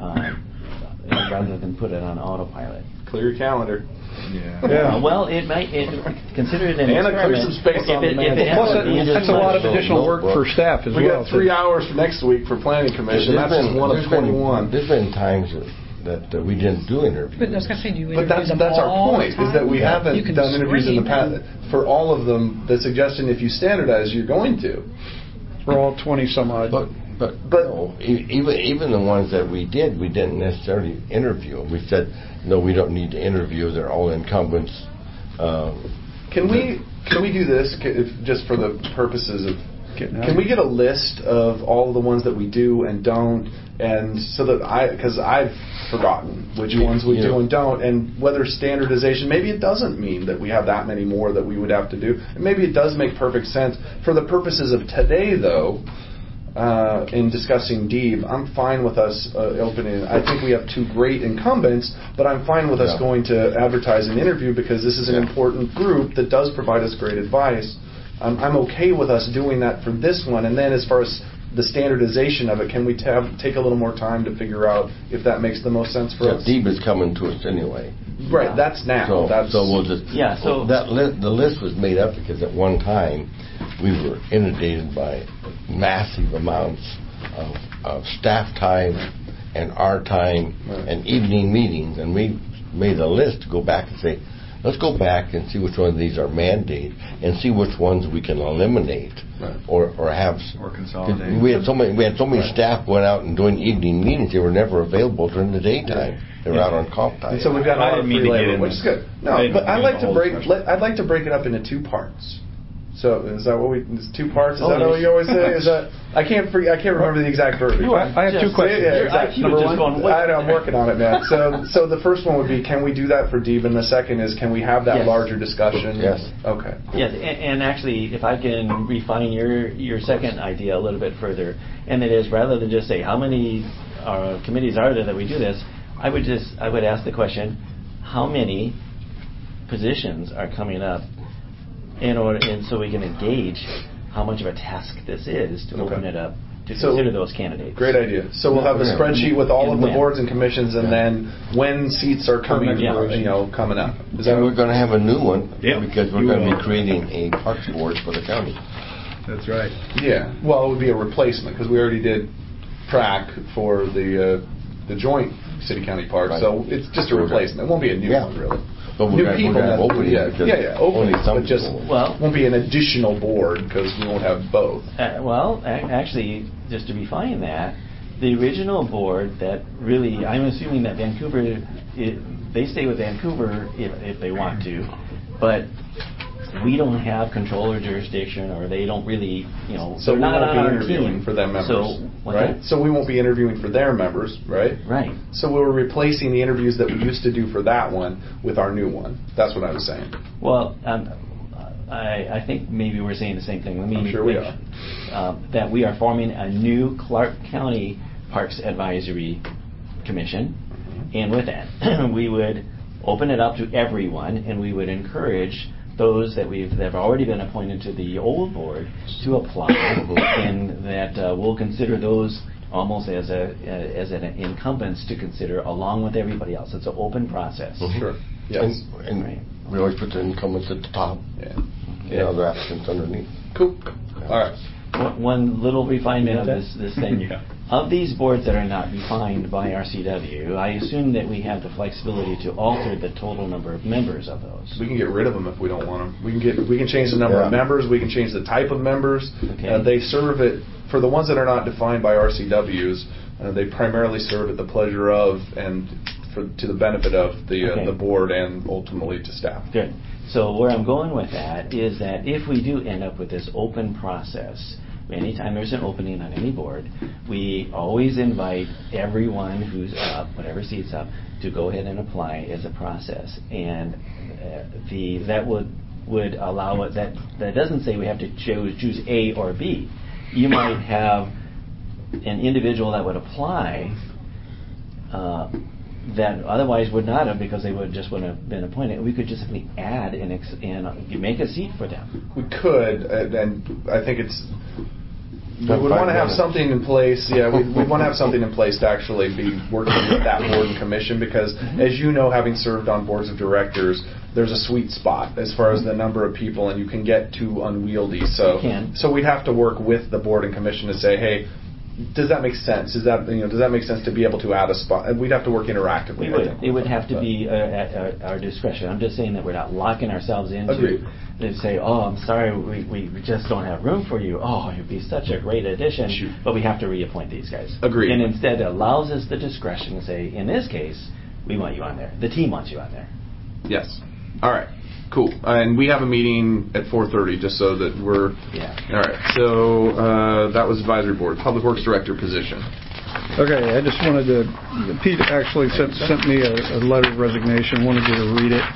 rather than put it on autopilot. Clear your calendar. Yeah. Well, it might consider it an and experiment. Clear some space on the man. Plus, that's a lot of additional work for staff as well. We got 3 hours for next week for Planning Commission. That's just one of 21. There's been times that we didn't do interviews. But I was going to say, do you but interview that's our all point, the time? is that we haven't done interviews in the past. For all of them, the suggestion, if you standardize, you're going to. For all 20 some odd. But no, even the ones that we didn't necessarily interview. We said, no, we don't need to interview. They're all incumbents. Can we do this, just for the purposes of... Can we get a list of all of the ones that we do and don't, and so that because I've forgotten which ones we do and don't, and whether standardization, maybe it doesn't mean that we have that many more that we would have to do, and maybe it does make perfect sense. For the purposes of today, though, in discussing DEEB, I'm fine with us opening. I think we have 2 great incumbents, but I'm fine with us going to advertise an interview, because this is an important group that does provide us great advice. I'm okay with us doing that for this one, and then as far as the standardization of it, can we take a little more time to figure out if that makes the most sense for us? DEEB is coming to us anyway. Right, that's now. So we'll just... Yeah, so... the list was made up because at one time we were inundated by massive amounts of staff time and our time and evening meetings, and we made a list to go back and say, let's go back and see which one of these are mandated and see which ones we can eliminate or have consolidate. We had so many staff going out and doing evening meetings. They were never available during the daytime. They were out on comp time. And so we've got a lot of free labor, which is good. No, but I'd like to break it up into 2 parts. So is that what it's 2 parts? Is that what you always say? Is that I can't remember the exact verbiage. I have 2 questions. Yeah, exactly. Number 1, I know, I'm working on it, man. So the first one would be, can we do that for DEEB? And the second is, can we have that larger discussion? Yes. Okay. Yes, and actually, if I can refine your second idea a little bit further, and it is, rather than just say how many committees are there that we do this, I would ask the question, how many positions are coming up, and so we can engage how much of a task this is to open it up to consider those candidates. Great idea. So we'll have a spreadsheet with all of the boards and commissions, and then when seats are coming up. We're going to have a new one because we're going to be creating a parks board for the county. That's right. Yeah. Well, it would be a replacement because we already did track for the joint city-county park, so it's just a replacement. It won't be a new one, really. But we're going to have opening. Opening, but just won't be an additional board because we won't have both. Actually, just to refine that, the original board that really, I'm assuming that Vancouver, they stay with Vancouver if they want to, but we don't have control or jurisdiction, or they don't really, so they're not on our interviewing team for them members, so, right? So we won't be interviewing for their members, right? Right. So we're replacing the interviews that we used to do for that one with our new one. That's what I was saying. Well, I think maybe we're saying the same thing. I'm sure we are. That we are forming a new Clark County Parks Advisory Commission, and with that, we would open it up to everyone, and we would encourage those that have already been appointed to the old board to apply, and that we'll consider those almost as an incumbents to consider along with everybody else. It's an open process. Sure. Yes. And right. We always put the incumbents at the top. Yeah. The other applicants underneath. Cool. All right. One little refinement of this thing. Yeah. Of these boards that are not defined by RCW, I assume that we have the flexibility to alter the total number of members of those. We can get rid of them if we don't want them. We can change the number of members. We can change the type of members. Okay. They serve it for the ones that are not defined by RCWs. They primarily serve at the pleasure of and to the benefit of the board and ultimately to staff. Good. So where I'm going with that is that if we do end up with this open process, anytime there's an opening on any board, we always invite everyone who's up, whatever seat's up, to go ahead and apply as a process. And that would allow it. That doesn't say we have to choose A or B. You might have an individual that would apply that otherwise would not have, because they would have been appointed. We could just simply add and make a seat for them. We could, and I think we would want to have something in place. Yeah, we'd want to have something in place to actually be working with that board and commission, because, as you know, having served on boards of directors, there's a sweet spot as far as the number of people, and you can get too unwieldy. So we'd have to work with the board and commission to say, hey, does that make sense? Does that make sense to be able to add a spot? We'd have to work interactively. It would have to be at our discretion. I'm just saying that we're not locking ourselves into. They say, "Oh, I'm sorry, we just don't have room for you. Oh, you'd be such a great addition, but we have to reappoint these guys." Agreed. And instead, it allows us the discretion to say, in this case, we want you on there. The team wants you on there. Yes. All right. Cool. And we have a meeting at 4:30, just so that we're... Yeah. All right. So that was advisory board, public works director position. Okay. I just wanted to... Pete actually sent me a letter of resignation. Wanted you to read it.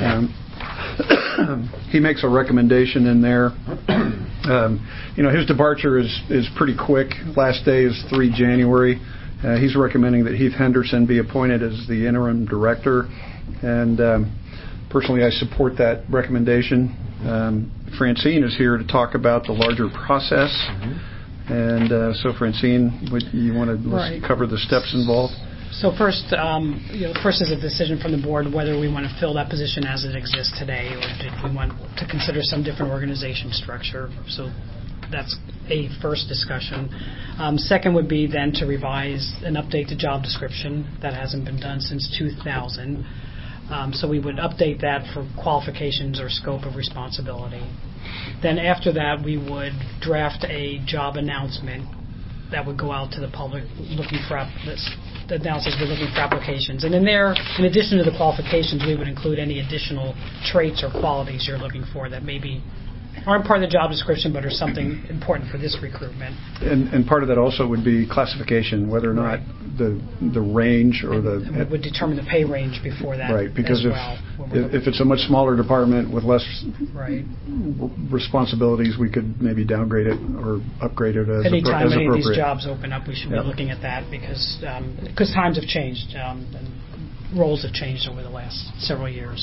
He makes a recommendation in there. His departure is pretty quick. Last day is 3 January. He's recommending that Heath Henderson be appointed as the interim director. And... personally, I support that recommendation. Francine is here to talk about the larger process. And so, Francine, you want to cover the steps involved? So first is a decision from the board whether we want to fill that position as it exists today, or did we want to consider some different organization structure. So that's a first discussion. Second would be then to revise and update the job description. That hasn't been done since 2000. So we would update that for qualifications or scope of responsibility. Then after that, we would draft a job announcement that would go out to the public looking for that announces we're looking for applications. And in there, in addition to the qualifications, we would include any additional traits or qualities you're looking for that maybe aren't part of the job description but are something important for this recruitment. And part of that also would be classification, whether or not the range or we would determine the pay range before that. Right, because if it's a much smaller department with less responsibilities, we could maybe downgrade it or upgrade it as Anytime any of these jobs open up, we should be looking at that because times have changed and roles have changed over the last several years.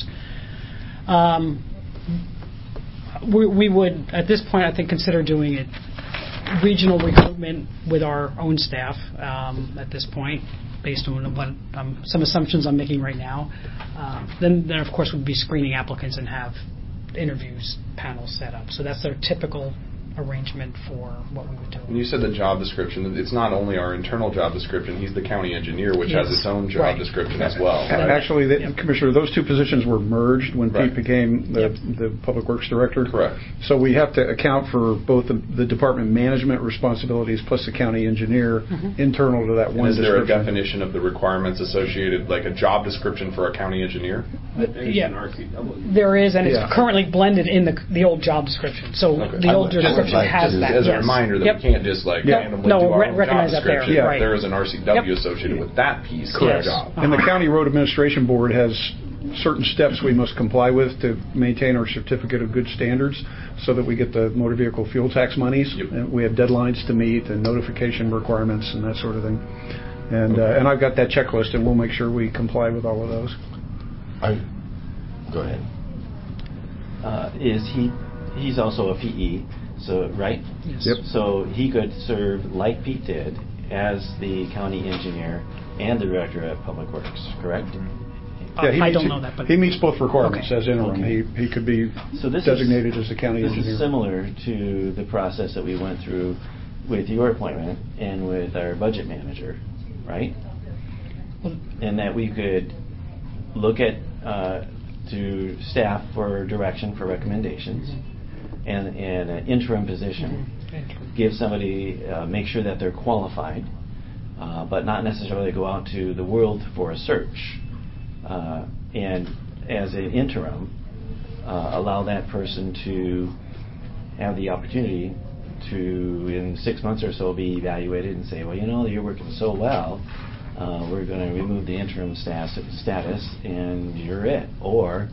We would, at this point, I think, consider doing it regional recruitment with our own staff at this point, based on what some assumptions I'm making right now. Then, of course, we'd be screening applicants and have interviews panels set up. So that's their typical arrangement for what we would do. When you said the job description, it's not only our internal job description. He's the county engineer, which has its own job description as well. Right? Actually, Commissioner, those two positions were merged when Pete became the Public Works Director. Correct. So we have to account for both the department management responsibilities plus the county engineer internal to that one description. Is there a definition of the requirements associated, like a job description for a county engineer? Yeah, there is, and it's currently blended in the old job description. So the old description has that. As a reminder that we can't just randomly do our own recognize job that there. description. Right. There is an RCW associated with that piece of the job. And the County Road Administration Board has certain steps we must comply with to maintain our certificate of good standards so that we get the motor vehicle fuel tax monies. And we have deadlines to meet and notification requirements and that sort of thing. And I've got that checklist, and we'll make sure we comply with all of those. Go ahead. He's also a PE, so right? Yes. Yep. So he could serve like Pete did as the county engineer and the director of public works, correct? I don't know that, but he meets both requirements as interim. He could be designated as the county engineer. This is similar to the process that we went through with your appointment and with our budget manager, right? And that we could look at to staff for direction for recommendations, and an interim position, give somebody make sure that they're qualified, but not necessarily go out to the world for a search. And as an interim, allow that person to have the opportunity to, in 6 months or so, be evaluated and say, well, you're working so well, we're going to remove the interim status and you're it. Or,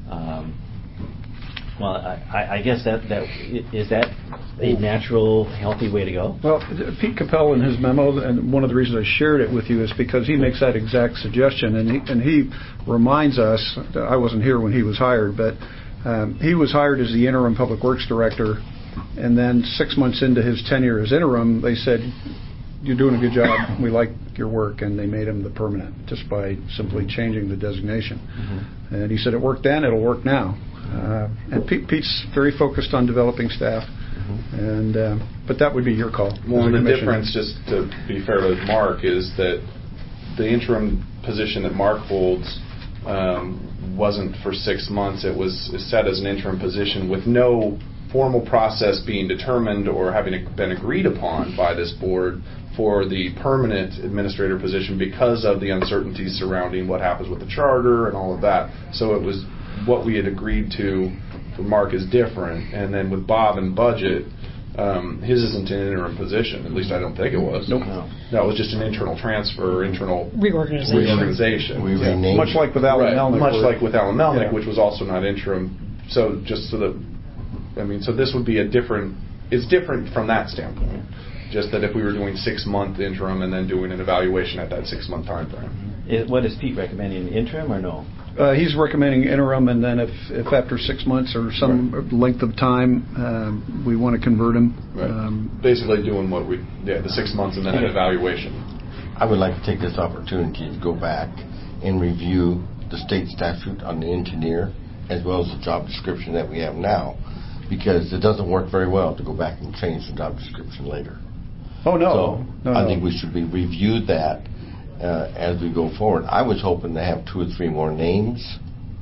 I guess is that a natural, healthy way to go? Well, Pete Capel in his memo, and one of the reasons I shared it with you is because he makes that exact suggestion, and he reminds us, I wasn't here when he was hired, but he was hired as the interim public works director, and then 6 months into his tenure as interim, they said, you're doing a good job, we like your work, and they made him the permanent just by simply changing the designation. Mm-hmm. And he said it worked then, it'll work now. And Pete's very focused on developing staff, and but that would be your call. Well, the difference, just to be fair to Mark, is that the interim position that Mark holds wasn't for 6 months. It was set as an interim position with no formal process being determined or having been agreed upon by this board for the permanent administrator position because of the uncertainties surrounding what happens with the charter and all of that. So it was what we had agreed to for Mark is different. And then with Bob and budget, his isn't an interim position. At least I don't think it was. Nope. No, it was just an internal transfer, internal reorganization. We renamed. Much like with Alan Melnick. Much like with Alan Melnick, which was also not interim. So just so that, so this would be it's different from that standpoint. Just that if we were doing 6 month interim and then doing an evaluation at that 6 month time frame. What is Pete recommending, interim or no? He's recommending interim, and then if after 6 months or some length of time we want to convert him. Right. Basically doing the 6 months and then an evaluation. I would like to take this opportunity to go back and review the state statute on the engineer as well as the job description that we have now, because it doesn't work very well to go back and change the job description later. Oh, no. So I think we should review that as we go forward. I was hoping to have 2 or 3 more names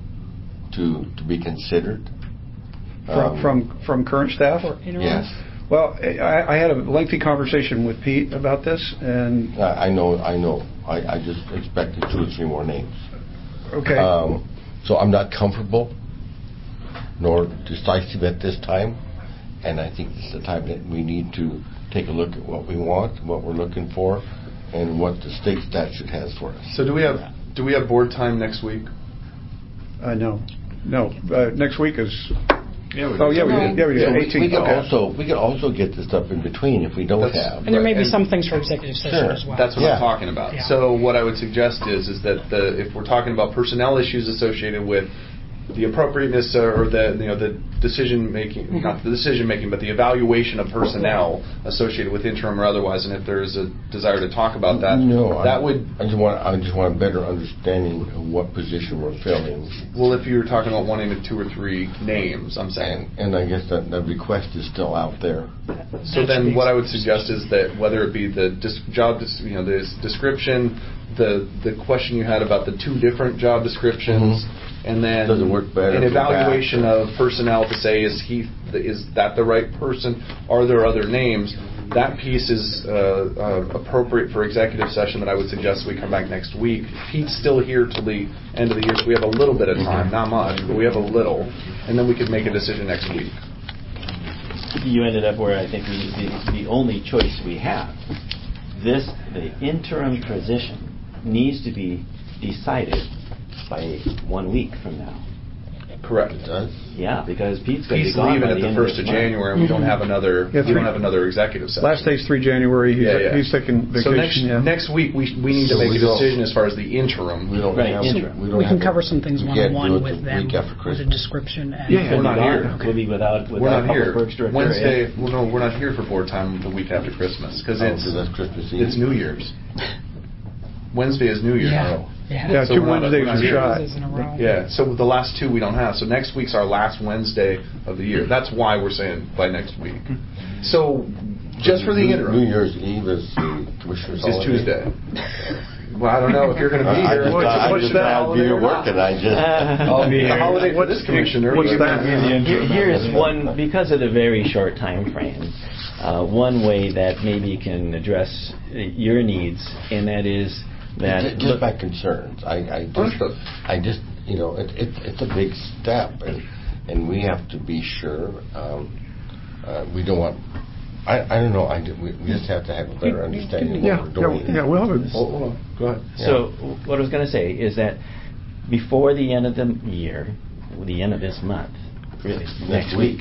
to be considered. From current staff? Yes. Well, I had a lengthy conversation with Pete about this, and I know. I just expected 2 or 3 more names. Okay. So I'm not comfortable nor decisive at this time, and I think this is the time that we need to take a look at what we want, what we're looking for, and what the state statute has for us. So do we have board time next week? No. Next week is. Yeah, we do. We do. We could also get the stuff in between if we don't have. And there may be some things for executive session as well. That's what I'm talking about. Yeah. So what I would suggest is that if we're talking about personnel issues associated with the appropriateness or the decision making, not the decision making, but the evaluation of personnel associated with interim or otherwise, and if there is a desire to talk about that, I just want a better understanding of what position we're filling. Well, if you're talking about wanting 2 or 3 names, I'm saying, and I guess that request is still out there. So then, what I would suggest is that whether it be the job, the description, the question you had about the 2 different job descriptions. And then an evaluation of personnel to say, is that the right person? Are there other names? that piece is appropriate for executive session that I would suggest we come back next week. Pete's still here till the end of the year, so we have a little bit of time, not much, but we have a little, and then we could make a decision next week. You ended up where I think the only choice we have. The interim position needs to be decided by 1 week from now. Correct. It does? Yeah, because Pete's going to be gone leaving by at the the end 1st of of January, and we don't have another. We don't have another executive session. Last day's 3 January. He's taking vacation. So next week we need to make a decision as far as the interim. We don't have. We can cover some things one-on-one with them, with a description. And we're not here. We'll be without we're not here. Wednesday. Well, no, we're not here for board time the week after Christmas because that's Christmas Eve. It's New Year's. Wednesday is New Year's. Yeah. Yeah, so 2 Wednesdays are shot. In a row. Yeah, so the last 2 we don't have. So next week's our last Wednesday of the year. That's why we're saying by next week. So just for the interim. New Year's Eve is the Commissioner's holiday. It's Tuesday. Well, I don't know if you're going to be here. I'll be here working. I'll be here. The holiday for this commissioner. What's that? Here is one, because of the very short time frame, one way that maybe can address your needs, and that is that just my concerns. I just it's a big step, and we have to be sure. We don't want. I don't know. We just have to have a better understanding of what we're doing. Yeah, we'll have Hold on. Go ahead. So what I was going to say is that before the end of the year, the end of this month, really next week,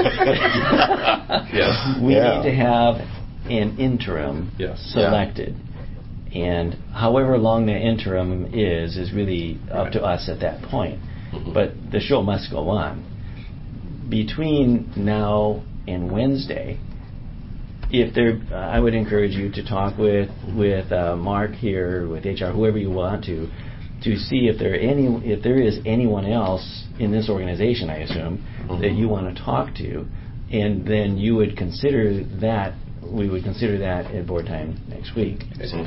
we need to have an interim selected. And however long the interim is really up to us at that point. Mm-hmm. But the show must go on. Between now and Wednesday, I would encourage you to talk with Mark here, with HR, whoever you want to see if there is anyone else in this organization, I assume, that you want to talk to, and then you would consider that. We would consider that at board time next week.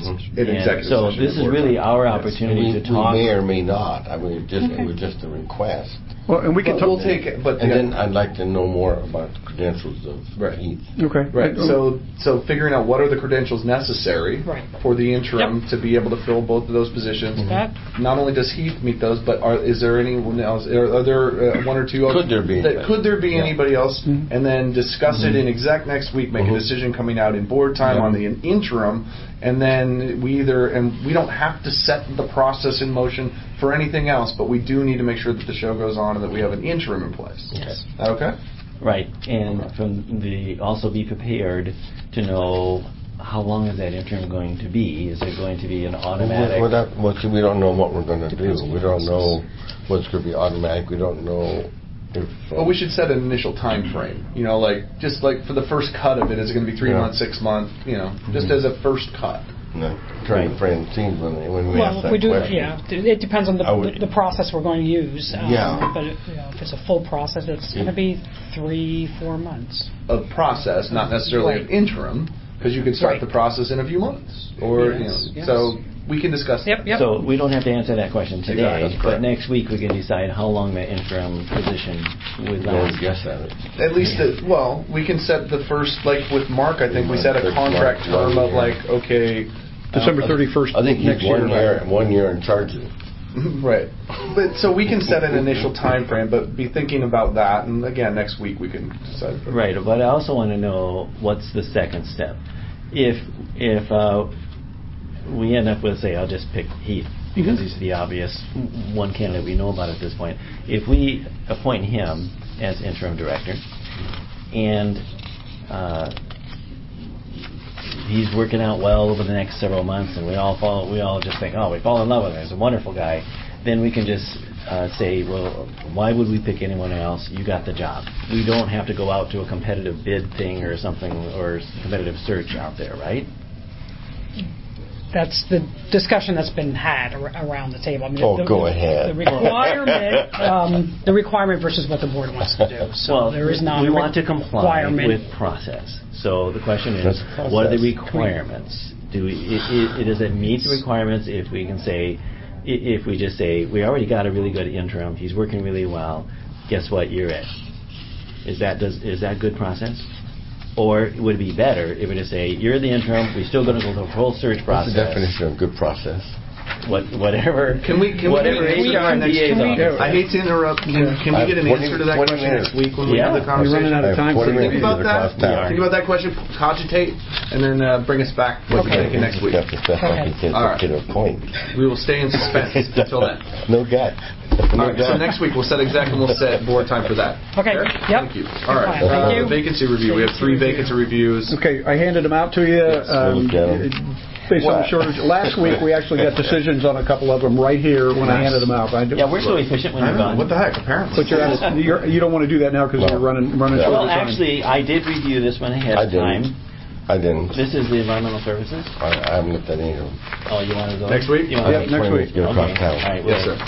So this is really our opportunity to talk. We may or may not. I mean, it was just a request. Well, and we can talk. We'll take it, but then I'd like to know more about the credentials of Heath. Okay. Right. So figuring out what are the credentials necessary for the interim to be able to fill both of those positions. Mm-hmm. Not only does Heath meet those, but is there anyone else? Are there one or two? Could there be? Could there be anybody else? Mm-hmm. And then discuss it in exec next week. Make a decision coming out in board time on the interim. And then we don't have to set the process in motion for anything else, but we do need to make sure that the show goes on and that we have an interim in place. Yes. Okay? Right. And also be prepared to know how long is that interim going to be. Is it going to be an automatic? We don't know what we're going to do. We don't know what's going to be automatic. We don't know. Well, we should set an initial time frame. Just for the first cut of it, is it going to be 3 months, 6 months? Just as a first cut. Trying to frame things when we ask that question. It depends on the process we're going to use. But if it's a full process, it's going to be 3-4 months. Of process, not necessarily of interim, because you could start the process in a few months, or so. We can discuss that. Yep. So we don't have to answer that question today, but next week we can decide how long the interim position would last. Guess at it. At least, we can set the first, with Mark, I think we set a contract term of December 31st. I think he's next year. 1 year in charge of it. Right. But so we can set an initial time frame, but be thinking about that, and again, next week we can decide. Right, but I also want to know what's the second step. If we end up with, say, I'll just pick Heath because he's the obvious one candidate we know about at this point. If we appoint him as interim director and he's working out well over the next several months, and we all just think, we fall in love with him. He's a wonderful guy. Then we can just say, well, why would we pick anyone else? You got the job. We don't have to go out to a competitive bid thing or something, or competitive search out there, right? That's the discussion that's been had around the table. Go ahead. The requirement versus what the board wants to do. So there is not. We want to comply with process. So the question is, what are the requirements? Does it meet the requirements if we can say, if we just say we already got a really good interim, he's working really well, guess what, you're it. Is that good process? Or would it be better if we just say, you're the interim, we're still going to go through the whole search process? What's the definition of good process? Whatever. Can we I hate to interrupt. Can we get an answer to that question next week when we have the conversation? We're running out of time. Think about that. Think about that question. Cogitate, and then bring us back what you're thinking next week. All right. Point. We will stay in suspense until then. No gut. All right. So next week we'll set board time for that. Okay. Fair? Yep. Thank you. All right. Thank you. Vacancy review. We have 3 vacancy reviews. Okay, I handed them out to you. Based on the shortage. Last week we actually got decisions on a couple of them right here when I handed them out. We're so efficient when you're done. What the heck? Apparently. But you don't want to do that now because you're running short of time. Well, actually, I did review this one ahead of time. I didn't. This is the environmental services? I haven't looked at any of them. Oh, you want to go? Next week? Next week. You're across town. All right, yes, sir.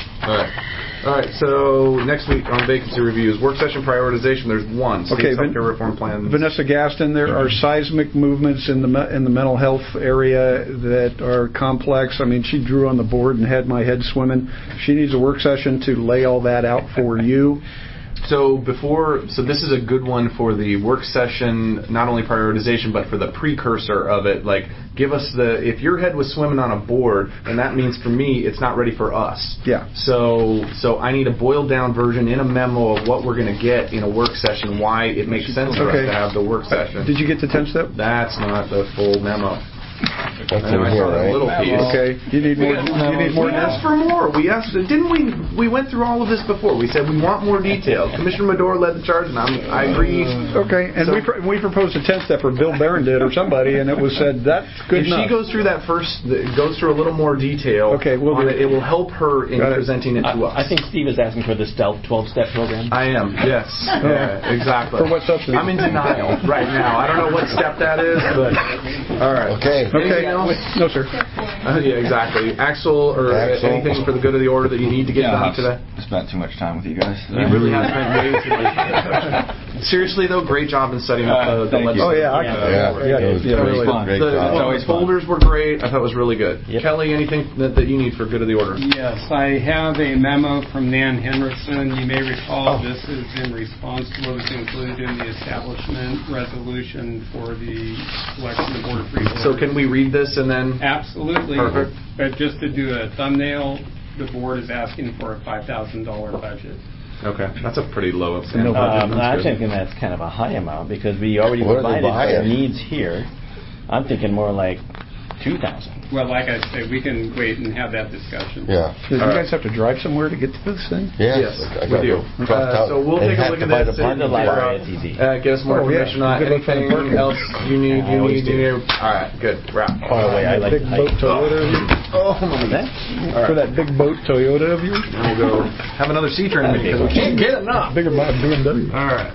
All right, so next week on vacancy reviews, work session prioritization, there's one, state healthcare reform plan. Vanessa Gaston, there are seismic movements in the mental health area that are complex. I mean, she drew on the board and had my head swimming. She needs a work session to lay all that out for you. So this is a good one for the work session, not only prioritization, but for the precursor of it. Like, give us if your head was swimming on a board, and that means for me, it's not ready for us. Yeah. So I need a boiled down version in a memo of what we're going to get in a work session, why it makes sense for us to have the work session. Did you get the 10-step? That's not the full memo. That's in here, right? Little piece. Okay. You need more. We asked for more. We didn't we? We went through all of this before. We said we want more detail. Commissioner Medora led the charge, and I agree. Okay, and we proposed a 10-step, or Bill Barron did, or somebody, and it was said that's good enough. If she goes through that first, goes through a little more detail. Okay, we'll do it. It will help her in presenting it to us. I think Steve is asking for the stealth 12-step program. I am. Yes. Yeah, exactly. For what substance? I'm in denial right now. I don't know what step that is, but all right. Okay. Anything else? No, sir. Yeah, exactly. Axel, or anything for the good of the order that you need to get done today? I spent too much time with you guys. You really have spent way too much time. Seriously, though, great job in setting up the legislation. Oh, yeah. Really fun. Great job. The folders were great. I thought it was really good. Yep. Kelly, anything that you need for good of the order? Yes, I have a memo from Nan Henriksen. You may recall this is in response to what was included in the establishment resolution for the election of Board of Free Voters. So can we read this and then? Absolutely. Perfect. But just to do a thumbnail, the board is asking for a $5,000 budget. Okay, that's a pretty low budget. I'm thinking that's kind of a high amount because we already provided our needs here. I'm thinking more like 2,000. Well, like I said, we can wait and have that discussion. Yeah. Did you guys have to drive somewhere to get to this thing? Yes, we do. So we'll take a look at this. In the library, it's easy. Get us more information on anything else you need. All right, good. Wrap. By the way, I like big boat Toyota of yours. Oh, my God. For that big boat Toyota of yours? We'll go have another C-train meeting because we can't get enough. Bigger BMW. All right.